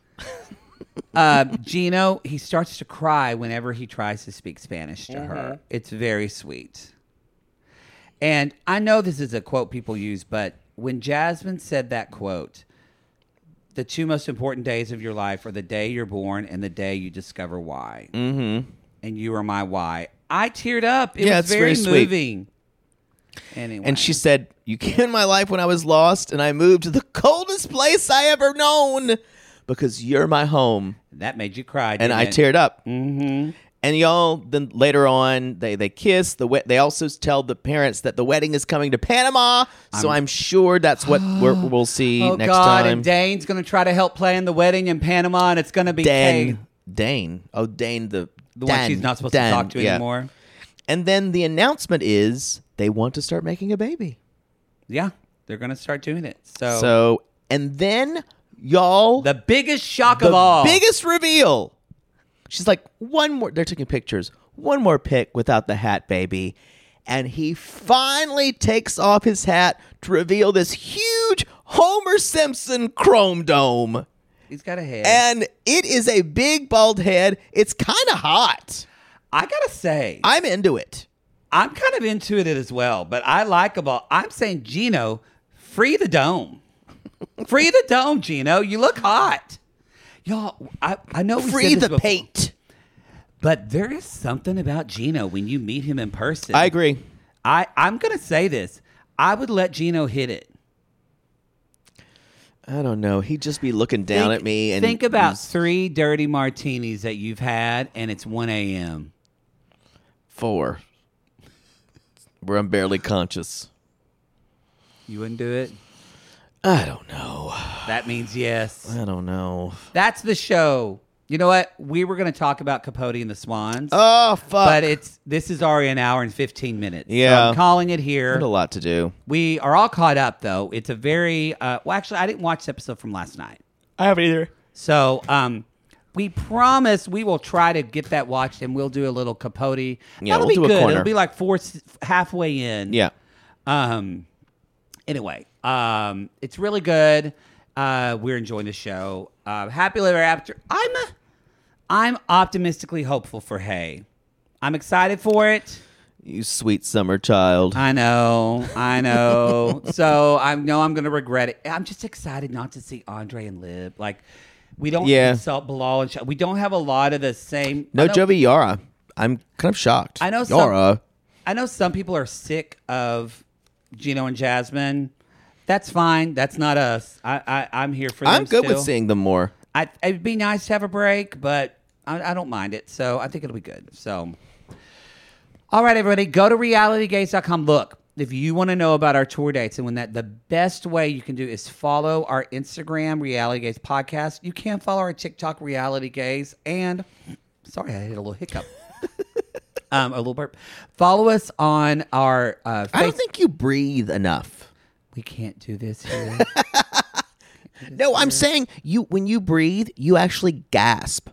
Gino, he starts to cry whenever he tries to speak Spanish to her. It's very sweet. And I know this is a quote people use, but when Jasmine said that quote, the two most important days of your life are the day you're born and the day you discover why. Mm-hmm. And you are my why. I teared up. It was very moving. Anyway. And she said, "You came in my life when I was lost, and I moved to the coldest place I ever known because you're my home." That made you cry, and I teared up. Mm-hmm. And y'all, then later on, they kiss. They also tell the parents that the wedding is coming to Panama. So I'm sure that's what we'll see next time. And Dane's going to try to help plan the wedding in Panama, and it's going to be Dane. Oh, Dane, the one she's not supposed to talk to anymore. And then the announcement is they want to start making a baby. Yeah, they're going to start doing it. So, and then, y'all, the biggest shock of all. The biggest reveal. She's like, one more. They're taking pictures. One more pic without the hat, baby. And he finally takes off his hat to reveal this huge Homer Simpson chrome dome. He's got a head. And it is a big bald head. It's kind of hot. I got to say, I'm into it. I'm kind of into it as well. But I'm saying, Gino, free the dome. Free the dome, Gino. You look hot. Y'all, I know we free said this the before, paint. But there is something about Gino when you meet him in person. I agree. I'm going to say this. I would let Gino hit it. I don't know. He'd just be looking down at me. And think about 3 dirty martinis that you've had, and it's 1 a.m. 4. Where I'm barely conscious. You wouldn't do it? I don't know. That means yes. I don't know. That's the show. You know what? We were going to talk about Capote and the Swans. Oh, fuck. But this is already an hour and 15 minutes. Yeah. So I'm calling it here. Got a lot to do. We are all caught up, though. It's a very... well, actually, I didn't watch the episode from last night. I haven't either. So we promise we will try to get that watched, and we'll do a little Capote. Yeah, That'll be do good. a corner. It'll be like halfway in. Yeah. Anyway, it's really good. We're enjoying the show. Happily Ever After. I'm optimistically hopeful for Hay. I'm excited for it. You sweet summer child. I know. So I know I'm going to regret it. I'm just excited not to see Andre and Liv. Like, we don't insult Bilal and we don't have a lot of the same. No Jovi Yara. I'm kind of shocked. I know Yara. I know some people are sick of Gino and Jasmine. That's fine. That's not us. I'm here for them. I'm good still. with seeing them more. It'd be nice to have a break, but I don't mind it. So I think it'll be good. So, all right, everybody, go to realitygaze.com. Look, if you want to know about our tour dates and when the best way you can do is follow our Instagram, Reality Gaze Podcast. You can follow our TikTok, Reality Gaze. And, sorry, I hit a little hiccup. A little burp. Follow us on our I don't think you breathe enough. We can't do this here. No, I'm saying when you breathe, you actually gasp.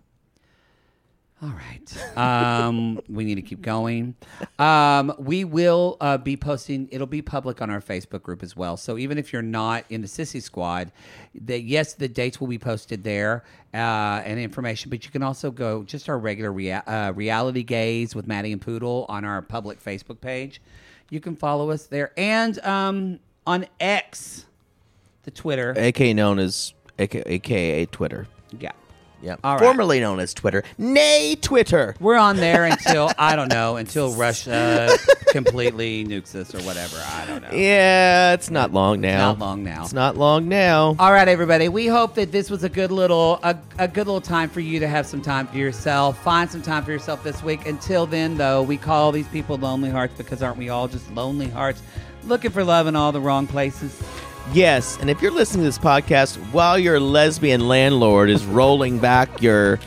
All right. We need to keep going. We will be posting. It'll be public on our Facebook group as well. So even if you're not in the Sissy Squad, the dates will be posted there and information. But you can also go just our regular Reality Gaze with Maddie and Poodle on our public Facebook page. You can follow us there. And on X, the Twitter. AKA known as AKA Twitter. Yeah. Yep. All right. Formerly known as Twitter. Nay, Twitter. We're on there until, I don't know, until Russia completely nukes us or whatever. I don't know. Yeah, it's not long now. It's not long now. All right, everybody. We hope that this was a good little time for you to have some time for yourself. Find some time for yourself this week. Until then, though, we call these people lonely hearts because aren't we all just lonely hearts looking for love in all the wrong places? Yes, and if you're listening to this podcast while your lesbian landlord is rolling back your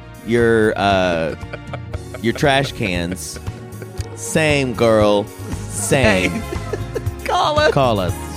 trash cans, same girl, same. Call us. Call us.